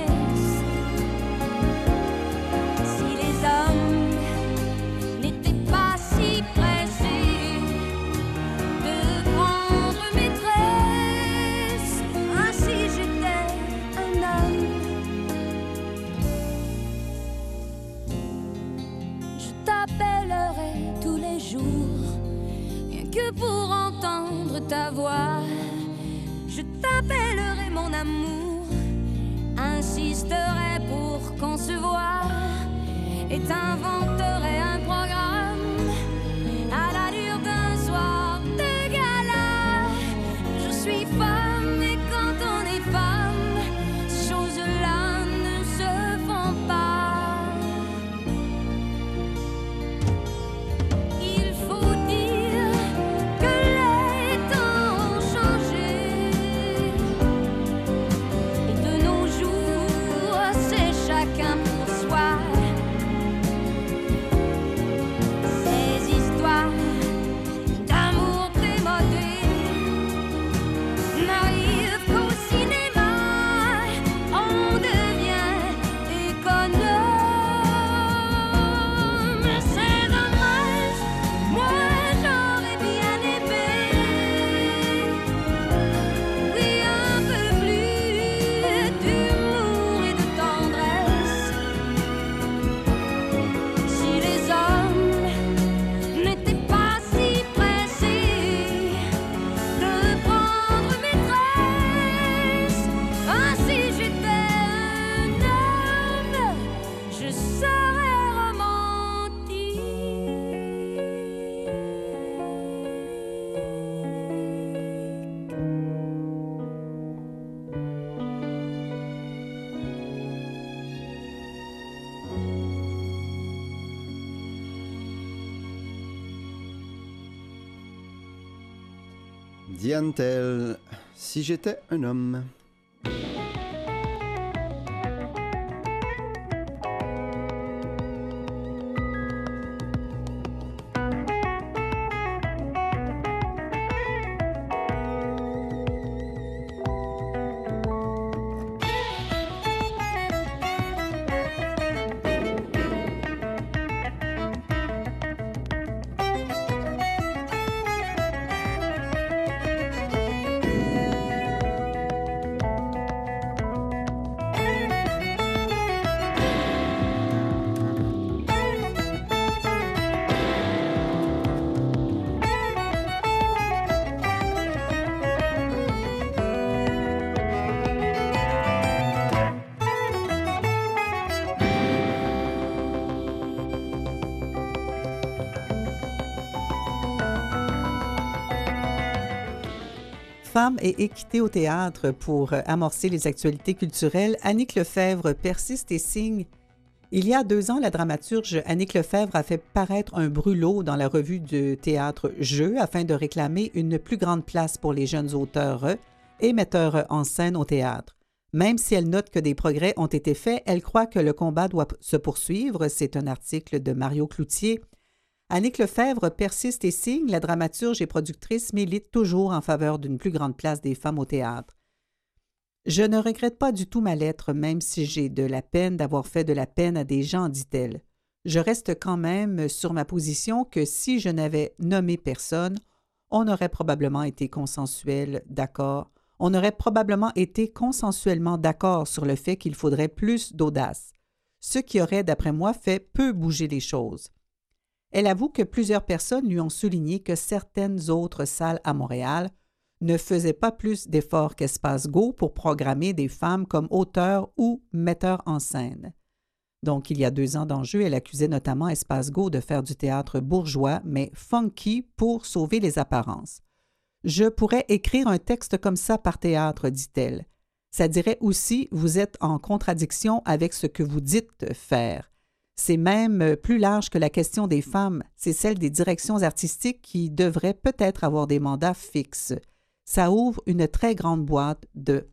[SPEAKER 4] Que pour entendre ta voix, je t'appellerai mon amour, insisterai pour qu'on se voie et t'inventerai un programme à l'allure d'un soir de gala. Je suis femme et quand on est femme, ces choses-là ne se font pas.
[SPEAKER 2] Diane Tell, Si j'étais un homme.
[SPEAKER 1] Femmes et équité au théâtre pour amorcer les actualités culturelles, Annick Lefebvre persiste et signe. Il y a 2 ans, la dramaturge Annick Lefebvre a fait paraître un brûlot dans la revue de théâtre Jeu afin de réclamer une plus grande place pour les jeunes auteurs et metteurs en scène au théâtre. Même si elle note que des progrès ont été faits, elle croit que le combat doit se poursuivre. C'est un article de Mario Cloutier. Annick Lefebvre persiste et signe, la dramaturge et productrice milite toujours en faveur d'une plus grande place des femmes au théâtre. Je ne regrette pas du tout ma lettre, même si j'ai de la peine d'avoir fait de la peine à des gens, dit-elle. Je reste quand même sur ma position que si je n'avais nommé personne, on aurait probablement été consensuellement d'accord sur le fait qu'il faudrait plus d'audace, ce qui aurait, d'après moi, fait peu bouger les choses. Elle avoue que plusieurs personnes lui ont souligné que certaines autres salles à Montréal ne faisaient pas plus d'efforts qu'Espace Go pour programmer des femmes comme auteurs ou metteurs en scène. Donc, il y a 2 ans d'enjeu, elle accusait notamment Espace Go de faire du théâtre bourgeois, mais funky pour sauver les apparences. « Je pourrais écrire un texte comme ça par théâtre, dit-elle. Ça dirait aussi, vous êtes en contradiction avec ce que vous dites faire. C'est même plus large que la question des femmes, c'est celle des directions artistiques qui devraient peut-être avoir des mandats fixes. Ça ouvre une très grande boîte de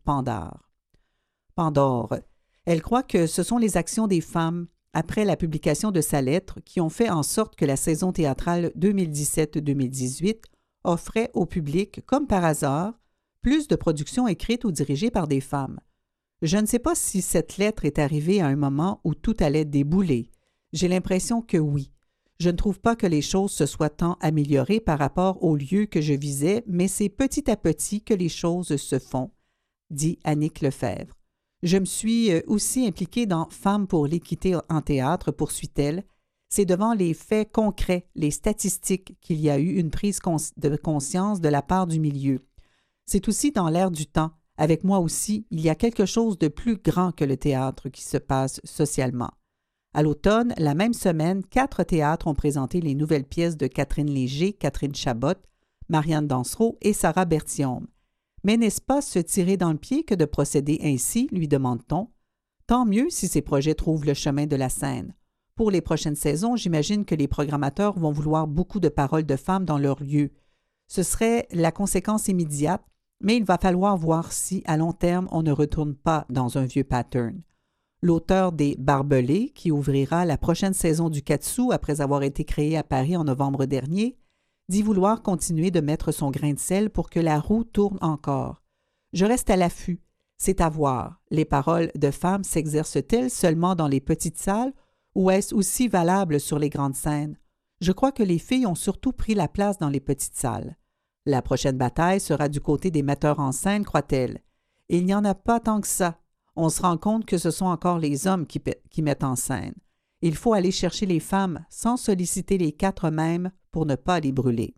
[SPEAKER 1] Pandore. Elle croit que ce sont les actions des femmes, après la publication de sa lettre, qui ont fait en sorte que la saison théâtrale 2017-2018 offrait au public, comme par hasard, plus de productions écrites ou dirigées par des femmes. Je ne sais pas si cette lettre est arrivée à un moment où tout allait débouler. J'ai l'impression que oui. Je ne trouve pas que les choses se soient tant améliorées par rapport au lieu que je visais, mais c'est petit à petit que les choses se font, dit Annick Lefebvre. Je me suis aussi impliquée dans Femmes pour l'équité en théâtre, poursuit-elle. C'est devant les faits concrets, les statistiques, qu'il y a eu une prise de conscience de la part du milieu. C'est aussi dans l'air du temps. Avec moi aussi, il y a quelque chose de plus grand que le théâtre qui se passe socialement. À l'automne, la même semaine, 4 théâtres ont présenté les nouvelles pièces de Catherine Léger, Catherine Chabot, Marianne Dansereau et Sarah Berthiaume. Mais n'est-ce pas se tirer dans le pied que de procéder ainsi, lui demande-t-on? Tant mieux si ces projets trouvent le chemin de la scène. Pour les prochaines saisons, j'imagine que les programmateurs vont vouloir beaucoup de paroles de femmes dans leur lieu. Ce serait la conséquence immédiate, mais il va falloir voir si, à long terme, on ne retourne pas dans un vieux pattern. L'auteur des Barbelés, qui ouvrira la prochaine saison du Katsu après avoir été créé à Paris en novembre dernier, dit vouloir continuer de mettre son grain de sel pour que la roue tourne encore. Je reste à l'affût. C'est à voir. Les paroles de femmes s'exercent-elles seulement dans les petites salles ou est-ce aussi valable sur les grandes scènes? Je crois que les filles ont surtout pris la place dans les petites salles. La prochaine bataille sera du côté des metteurs en scène, croit-elle. Et il n'y en a pas tant que ça. On se rend compte que ce sont encore les hommes qui mettent en scène. Il faut aller chercher les femmes sans solliciter les 4 mêmes pour ne pas les brûler.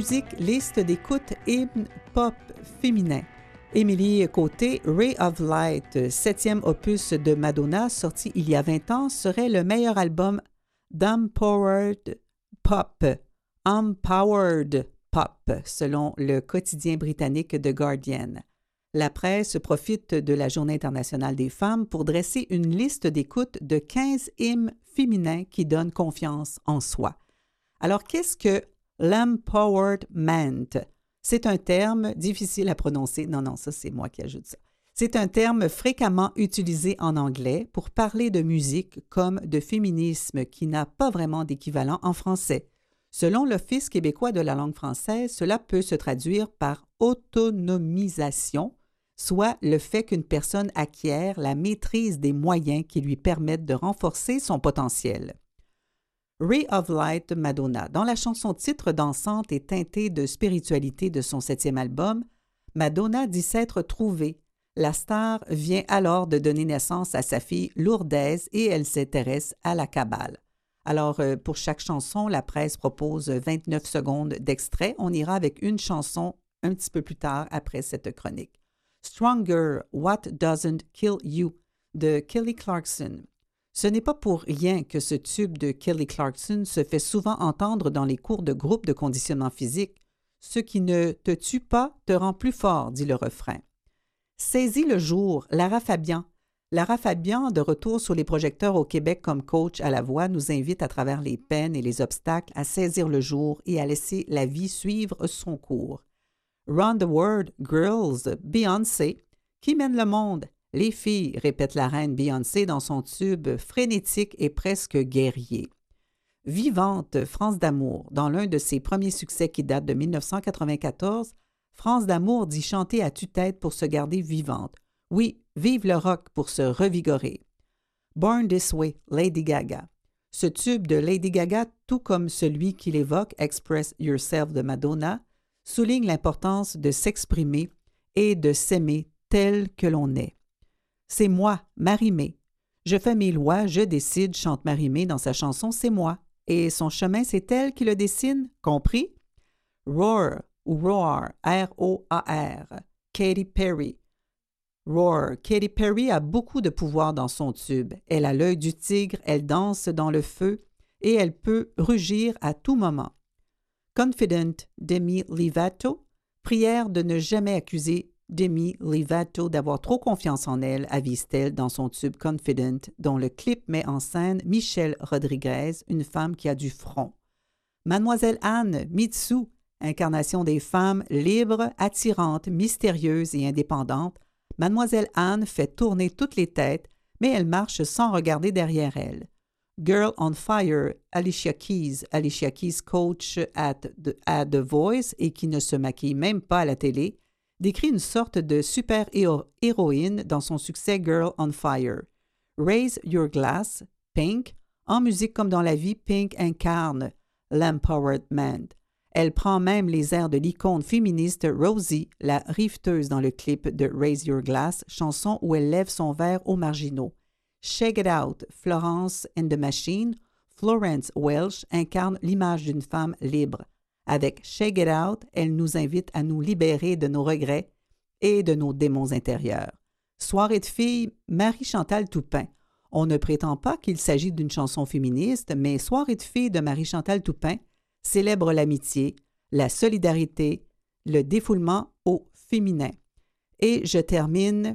[SPEAKER 1] musique, liste d'écoute, hymne pop féminin. Émilie Côté, Ray of Light, 7e opus de Madonna, sorti il y a 20 ans, serait le meilleur album d'Empowered Pop. Empowered Pop, selon le quotidien britannique The Guardian. La presse profite de la Journée internationale des femmes pour dresser une liste d'écoute de 15 hymnes féminins qui donnent confiance en soi. Alors, qu'est-ce que l'empowerment? C'est un terme difficile à prononcer. Non, ça, c'est moi qui ajoute ça. C'est un terme fréquemment utilisé en anglais pour parler de musique comme de féminisme qui n'a pas vraiment d'équivalent en français. Selon l'Office québécois de la langue française, cela peut se traduire par autonomisation, soit le fait qu'une personne acquiert la maîtrise des moyens qui lui permettent de renforcer son potentiel. Ray of Light, Madonna. Dans la chanson-titre dansante et teintée de spiritualité de son 7e album, Madonna dit s'être trouvée. La star vient alors de donner naissance à sa fille Lourdes et elle s'intéresse à la Kabbale. Alors, pour chaque chanson, la presse propose 29 secondes d'extrait. On ira avec une chanson un petit peu plus tard après cette chronique. Stronger, What Doesn't Kill You de Kelly Clarkson. Ce n'est pas pour rien que ce tube de Kelly Clarkson se fait souvent entendre dans les cours de groupe de conditionnement physique. Ce qui ne te tue pas te rend plus fort, dit le refrain. Saisis le jour, Lara Fabian. Lara Fabian, de retour sur les projecteurs au Québec comme coach à la voix, nous invite à travers les peines et les obstacles à saisir le jour et à laisser la vie suivre son cours. Round the World, Girls, Beyoncé. Qui mène le monde? Les filles, répète la reine Beyoncé dans son tube frénétique et presque guerrier. Vivante, France d'amour. Dans l'un de ses premiers succès qui date de 1994, France d'amour dit chanter à tue-tête pour se garder vivante. Oui, vive le rock pour se revigorer. Born This Way, Lady Gaga. Ce tube de Lady Gaga, tout comme celui qui l'évoque, Express Yourself de Madonna, souligne l'importance de s'exprimer et de s'aimer tel que l'on est. C'est moi, Marie-Mé. Je fais mes lois, je décide, chante Marie-Mé dans sa chanson C'est moi. Et son chemin, c'est elle qui le dessine, compris? Roar ou Roar, R-O-A-R, Katy Perry. Roar, Katy Perry a beaucoup de pouvoir dans son tube. Elle a l'œil du tigre, elle danse dans le feu et elle peut rugir à tout moment. Confident, Demi Lovato. Prière de ne jamais accuser Demi Lovato d'avoir trop confiance en elle, avise-t-elle dans son tube Confident, dont le clip met en scène Michelle Rodriguez, une femme qui a du front. Mademoiselle Anne, Mitsu, incarnation des femmes libres, attirantes, mystérieuses et indépendantes, Mademoiselle Anne fait tourner toutes les têtes, mais elle marche sans regarder derrière elle. Girl on Fire, Alicia Keys, coach à The Voice et qui ne se maquille même pas à la télé, décrit une sorte de super-héroïne dans son succès Girl on Fire. Raise Your Glass, Pink, en musique comme dans la vie, Pink incarne l'empowerment. Elle prend même les airs de l'icône féministe Rosie, la riveteuse dans le clip de Raise Your Glass, chanson où elle lève son verre aux marginaux. Shake It Out, Florence and the Machine, Florence Welch incarne l'image d'une femme libre. Avec Shake It Out, elle nous invite à nous libérer de nos regrets et de nos démons intérieurs. Soirée de filles, Marie-Chantal Toupin. On ne prétend pas qu'il s'agit d'une chanson féministe, mais Soirée de filles de Marie-Chantal Toupin célèbre l'amitié, la solidarité, le défoulement au féminin. Et je termine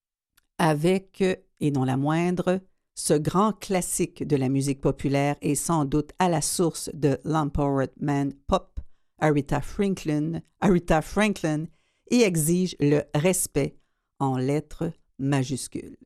[SPEAKER 1] avec, et non la moindre, ce grand classique de la musique populaire et sans doute à la source de l'empowerment pop, Aretha Franklin, et exige le respect en lettres majuscules.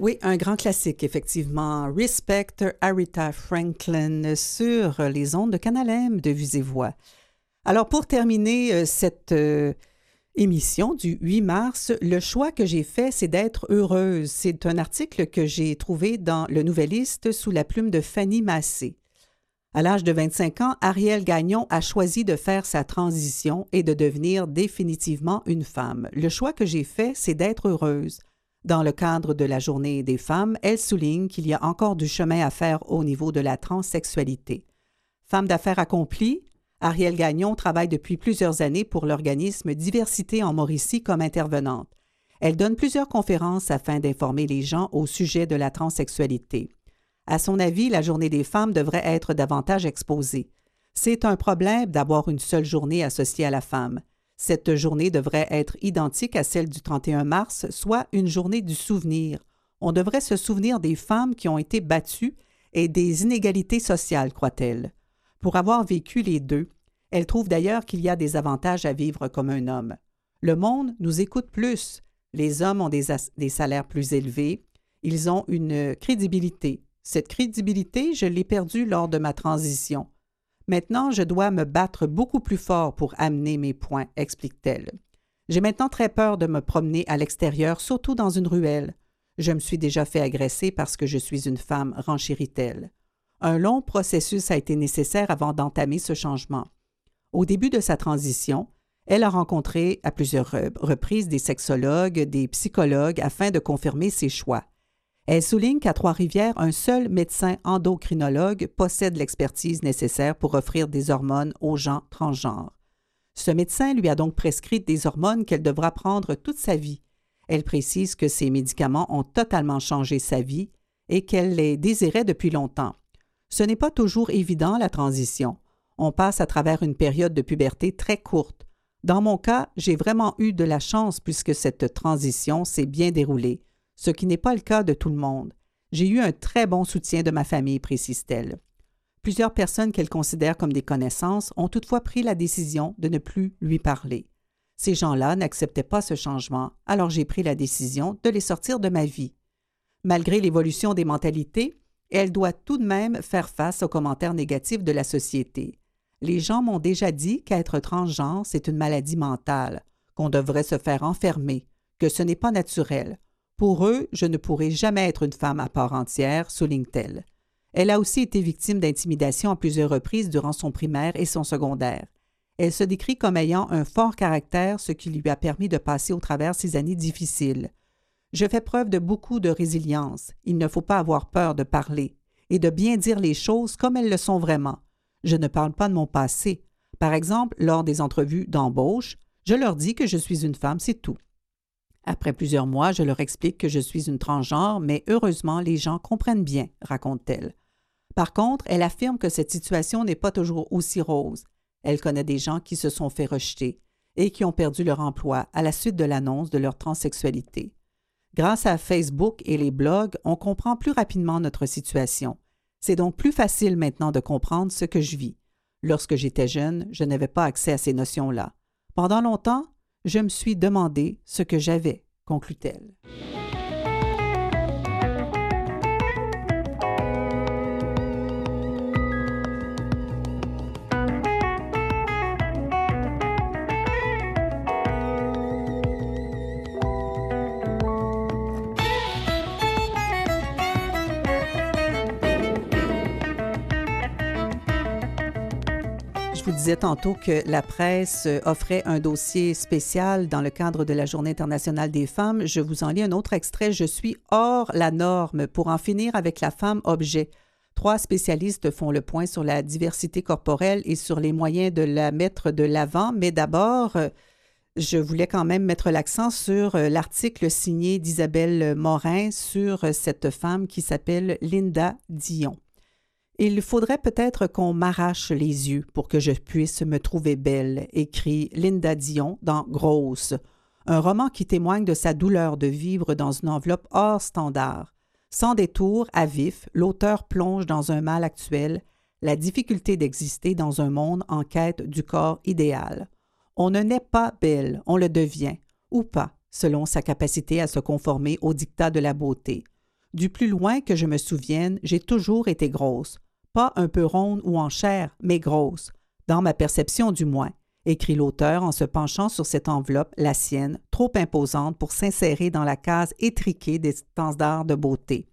[SPEAKER 1] Oui, un grand classique, effectivement. Respect, Aretha Franklin, sur les ondes de Canal M de Vues et Voix. Alors, pour terminer cette émission du 8 mars, le choix que j'ai fait, c'est d'être heureuse. C'est un article que j'ai trouvé dans le Nouvelliste sous la plume de Fanny Massé. À l'âge de 25 ans, Arielle Gagnon a choisi de faire sa transition et de devenir définitivement une femme. Le choix que j'ai fait, c'est d'être heureuse. Dans le cadre de la Journée des femmes, elle souligne qu'il y a encore du chemin à faire au niveau de la transsexualité. Femme d'affaires accomplie, Arielle Gagnon travaille depuis plusieurs années pour l'organisme Diversité en Mauricie comme intervenante. Elle donne plusieurs conférences afin d'informer les gens au sujet de la transsexualité. À son avis, la Journée des femmes devrait être davantage exposée. C'est un problème d'avoir une seule journée associée à la femme. Cette journée devrait être identique à celle du 31 mars, soit une journée du souvenir. On devrait se souvenir des femmes qui ont été battues et des inégalités sociales, croit-elle. Pour avoir vécu les deux, elle trouve d'ailleurs qu'il y a des avantages à vivre comme un homme. Le monde nous écoute plus. Les hommes ont des salaires plus élevés. Ils ont une crédibilité. Cette crédibilité, je l'ai perdue lors de ma transition. Maintenant, je dois me battre beaucoup plus fort pour amener mes points, explique-t-elle. J'ai maintenant très peur de me promener à l'extérieur, surtout dans une ruelle. Je me suis déjà fait agresser parce que je suis une femme, renchérit-elle. Un long processus a été nécessaire avant d'entamer ce changement. Au début de sa transition, elle a rencontré à plusieurs reprises des sexologues, des psychologues afin de confirmer ses choix. Elle souligne qu'à Trois-Rivières, un seul médecin endocrinologue possède l'expertise nécessaire pour offrir des hormones aux gens transgenres. Ce médecin lui a donc prescrit des hormones qu'elle devra prendre toute sa vie. Elle précise que ces médicaments ont totalement changé sa vie et qu'elle les désirait depuis longtemps. Ce n'est pas toujours évident, la transition. On passe à travers une période de puberté très courte. Dans mon cas, j'ai vraiment eu de la chance puisque cette transition s'est bien déroulée, ce qui n'est pas le cas de tout le monde. J'ai eu un très bon soutien de ma famille, précise-t-elle. Plusieurs personnes qu'elle considère comme des connaissances ont toutefois pris la décision de ne plus lui parler. Ces gens-là n'acceptaient pas ce changement, alors j'ai pris la décision de les sortir de ma vie. Malgré l'évolution des mentalités, elle doit tout de même faire face aux commentaires négatifs de la société. Les gens m'ont déjà dit qu'être transgenre, c'est une maladie mentale, qu'on devrait se faire enfermer, que ce n'est pas naturel. Pour eux, je ne pourrai jamais être une femme à part entière, souligne-t-elle. Elle a aussi été victime d'intimidation à plusieurs reprises durant son primaire et son secondaire. Elle se décrit comme ayant un fort caractère, ce qui lui a permis de passer au travers ces années difficiles. Je fais preuve de beaucoup de résilience. Il ne faut pas avoir peur de parler et de bien dire les choses comme elles le sont vraiment. Je ne parle pas de mon passé. Par exemple, lors des entrevues d'embauche, je leur dis que je suis une femme, c'est tout. Après plusieurs mois, je leur explique que je suis une transgenre, mais heureusement, les gens comprennent bien, raconte-t-elle. Par contre, elle affirme que cette situation n'est pas toujours aussi rose. Elle connaît des gens qui se sont fait rejeter et qui ont perdu leur emploi à la suite de l'annonce de leur transsexualité. Grâce à Facebook et les blogs, on comprend plus rapidement notre situation. C'est donc plus facile maintenant de comprendre ce que je vis. Lorsque j'étais jeune, je n'avais pas accès à ces notions-là. Pendant longtemps, je me suis demandé ce que j'avais, conclut-elle. Je vous disais tantôt que la presse offrait un dossier spécial dans le cadre de la Journée internationale des femmes. Je vous en lis un autre extrait. « Je suis hors la norme pour en finir avec la femme objet ». 3 spécialistes font le point sur la diversité corporelle et sur les moyens de la mettre de l'avant. Mais d'abord, je voulais quand même mettre l'accent sur l'article signé d'Isabelle Morin sur cette femme qui s'appelle Linda Dion. Il faudrait peut-être qu'on m'arrache les yeux pour que je puisse me trouver belle, écrit Linda Dion dans Grosse, un roman qui témoigne de sa douleur de vivre dans une enveloppe hors standard. Sans détour, à vif, l'auteur plonge dans un mal actuel, la difficulté d'exister dans un monde en quête du corps idéal. On ne naît pas belle, on le devient, ou pas, selon sa capacité à se conformer aux dictats de la beauté. Du plus loin que je me souvienne, j'ai toujours été grosse. Pas un peu ronde ou en chair, mais grosse. Dans ma perception du moins, écrit l'auteur en se penchant sur cette enveloppe, la sienne, trop imposante pour s'insérer dans la case étriquée des standards de beauté.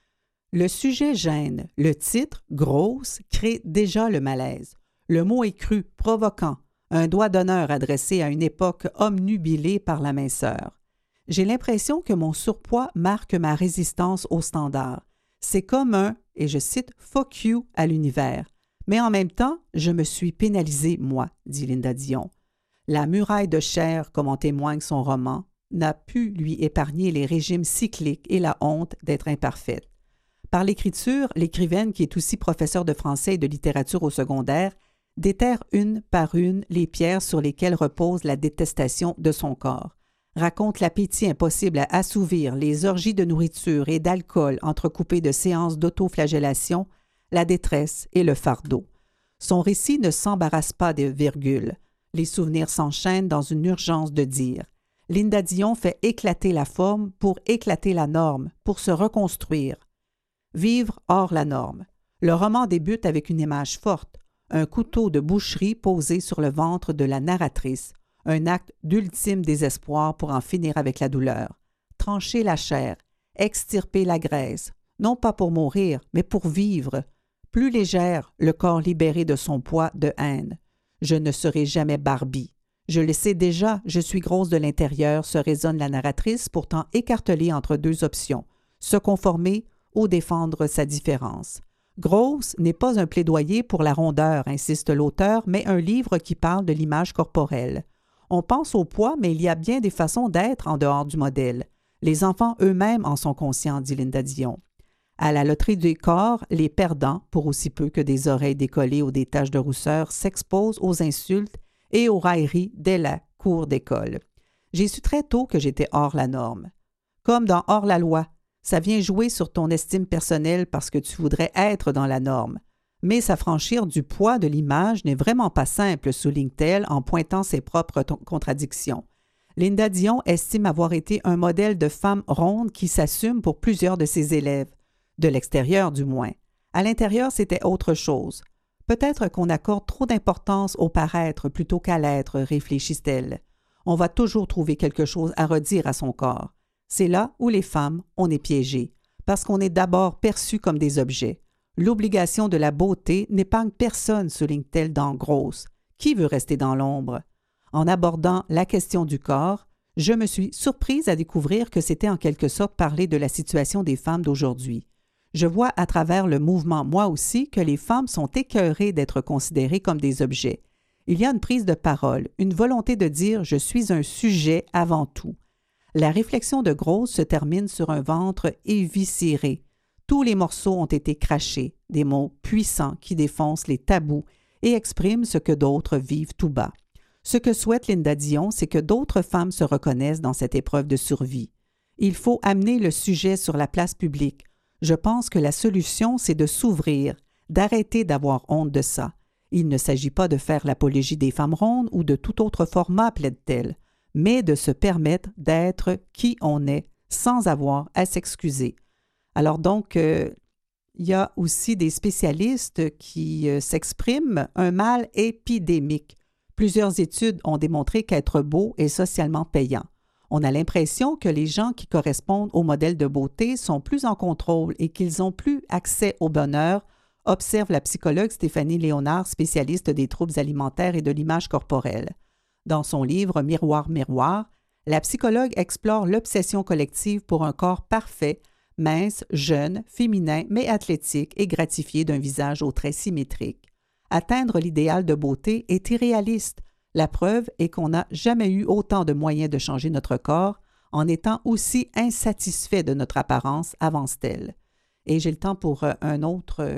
[SPEAKER 1] Le sujet gêne. Le titre, grosse, crée déjà le malaise. Le mot est cru, provoquant, un doigt d'honneur adressé à une époque omnubilée par la minceur. J'ai l'impression que mon surpoids marque ma résistance aux standards. C'est comme un, et je cite, « fuck you » à l'univers. Mais en même temps, je me suis pénalisée, moi, dit Linda Dion. La muraille de chair, comme en témoigne son roman, n'a pu lui épargner les régimes cycliques et la honte d'être imparfaite. Par l'écriture, l'écrivaine, qui est aussi professeure de français et de littérature au secondaire, déterre une par une les pierres sur lesquelles repose la détestation de son corps, raconte l'appétit impossible à assouvir, les orgies de nourriture et d'alcool entrecoupées de séances d'autoflagellation, la détresse et le fardeau. Son récit ne s'embarrasse pas de virgules. Les souvenirs s'enchaînent dans une urgence de dire. Linda Dion fait éclater la forme pour éclater la norme, pour se reconstruire. Vivre hors la norme. Le roman débute avec une image forte, un couteau de boucherie posé sur le ventre de la narratrice, un acte d'ultime désespoir pour en finir avec la douleur. Trancher la chair, extirper la graisse, non pas pour mourir, mais pour vivre. Plus légère, le corps libéré de son poids de haine. Je ne serai jamais Barbie. Je le sais déjà, je suis grosse de l'intérieur, se raisonne la narratrice, pourtant écartelée entre deux options, se conformer ou défendre sa différence. Grosse n'est pas un plaidoyer pour la rondeur, insiste l'auteur, mais un livre qui parle de l'image corporelle. On pense au poids, mais il y a bien des façons d'être en dehors du modèle. Les enfants eux-mêmes en sont conscients, dit Linda Dion. À la loterie des corps, les perdants, pour aussi peu que des oreilles décollées ou des taches de rousseur, s'exposent aux insultes et aux railleries dès la cour d'école. J'ai su très tôt que j'étais hors la norme. Comme dans Hors la loi, ça vient jouer sur ton estime personnelle parce que tu voudrais être dans la norme. Mais s'affranchir du poids de l'image n'est vraiment pas simple, souligne-t-elle en pointant ses propres contradictions. Linda Dion estime avoir été un modèle de femme ronde qui s'assume pour plusieurs de ses élèves. De l'extérieur du moins. À l'intérieur, c'était autre chose. Peut-être qu'on accorde trop d'importance au paraître plutôt qu'à l'être, réfléchit-elle. On va toujours trouver quelque chose à redire à son corps. C'est là où les femmes, on est piégées, parce qu'on est d'abord perçues comme des objets. L'obligation de la beauté n'épargne personne, souligne-t-elle dans Grosse. Qui veut rester dans l'ombre? En abordant la question du corps, je me suis surprise à découvrir que c'était en quelque sorte parler de la situation des femmes d'aujourd'hui. Je vois à travers le mouvement, moi aussi, que les femmes sont écœurées d'être considérées comme des objets. Il y a une prise de parole, une volonté de dire « je suis un sujet avant tout ». La réflexion de Grosse se termine sur un ventre éviscéré. Tous les morceaux ont été crachés, des mots puissants qui défoncent les tabous et expriment ce que d'autres vivent tout bas. Ce que souhaite Linda Dion, c'est que d'autres femmes se reconnaissent dans cette épreuve de survie. Il faut amener le sujet sur la place publique. Je pense que la solution, c'est de s'ouvrir, d'arrêter d'avoir honte de ça. Il ne s'agit pas de faire l'apologie des femmes rondes ou de tout autre format, plaide-t-elle, mais de se permettre d'être qui on est sans avoir à s'excuser. Alors donc, il y a aussi des spécialistes qui s'expriment un mal épidémique. Plusieurs études ont démontré qu'être beau est socialement payant. On a l'impression que les gens qui correspondent au modèle de beauté sont plus en contrôle et qu'ils ont plus accès au bonheur, observe la psychologue Stéphanie Léonard, spécialiste des troubles alimentaires et de l'image corporelle. Dans son livre « Miroir, miroir », la psychologue explore l'obsession collective pour un corps parfait, mince, jeune, féminin, mais athlétique et gratifié d'un visage aux traits symétriques. Atteindre l'idéal de beauté est irréaliste. La preuve est qu'on n'a jamais eu autant de moyens de changer notre corps en étant aussi insatisfait de notre apparence, avance-t-elle. Et j'ai le temps pour un autre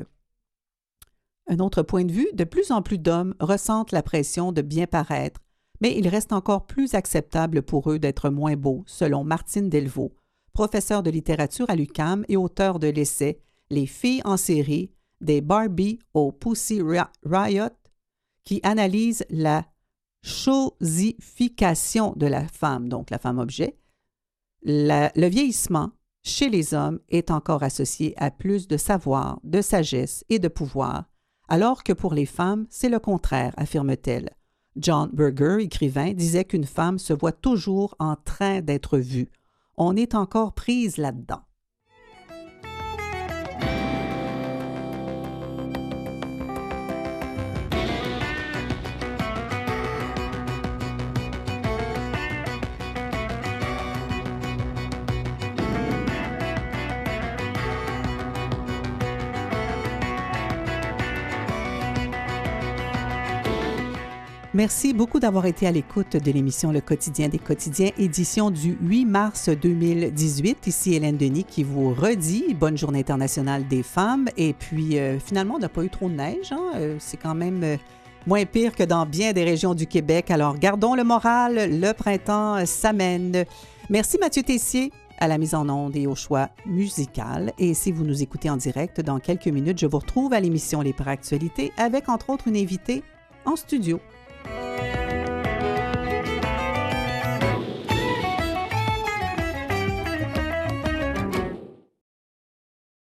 [SPEAKER 1] point de vue. De plus en plus d'hommes ressentent la pression de bien paraître, mais il reste encore plus acceptable pour eux d'être moins beaux, selon Martine Delvaux, professeure de littérature à l'UQAM et auteur de l'essai « Les filles en série, des Barbie au Pussy Riot » qui analyse la chosification de la femme, donc la femme-objet, le vieillissement chez les hommes est encore associée à plus de savoir, de sagesse et de pouvoir, alors que pour les femmes, c'est le contraire, affirme-t-elle. John Berger, écrivain, disait qu'une femme se voit toujours en train d'être vue. On est encore prise là-dedans. Merci beaucoup d'avoir été à l'écoute de l'émission Le Quotidien des quotidiens, édition du 8 mars 2018. Ici Hélène Denis qui vous redit bonne Journée internationale des femmes. Et puis, finalement, on n'a pas eu trop de neige. C'est quand même moins pire que dans bien des régions du Québec. Alors, gardons le moral. Le printemps s'amène. Merci Mathieu Tessier à la mise en onde et au choix musical. Et si vous nous écoutez en direct, dans quelques minutes, je vous retrouve à l'émission Les Paractualités avec, entre autres, une invitée en studio.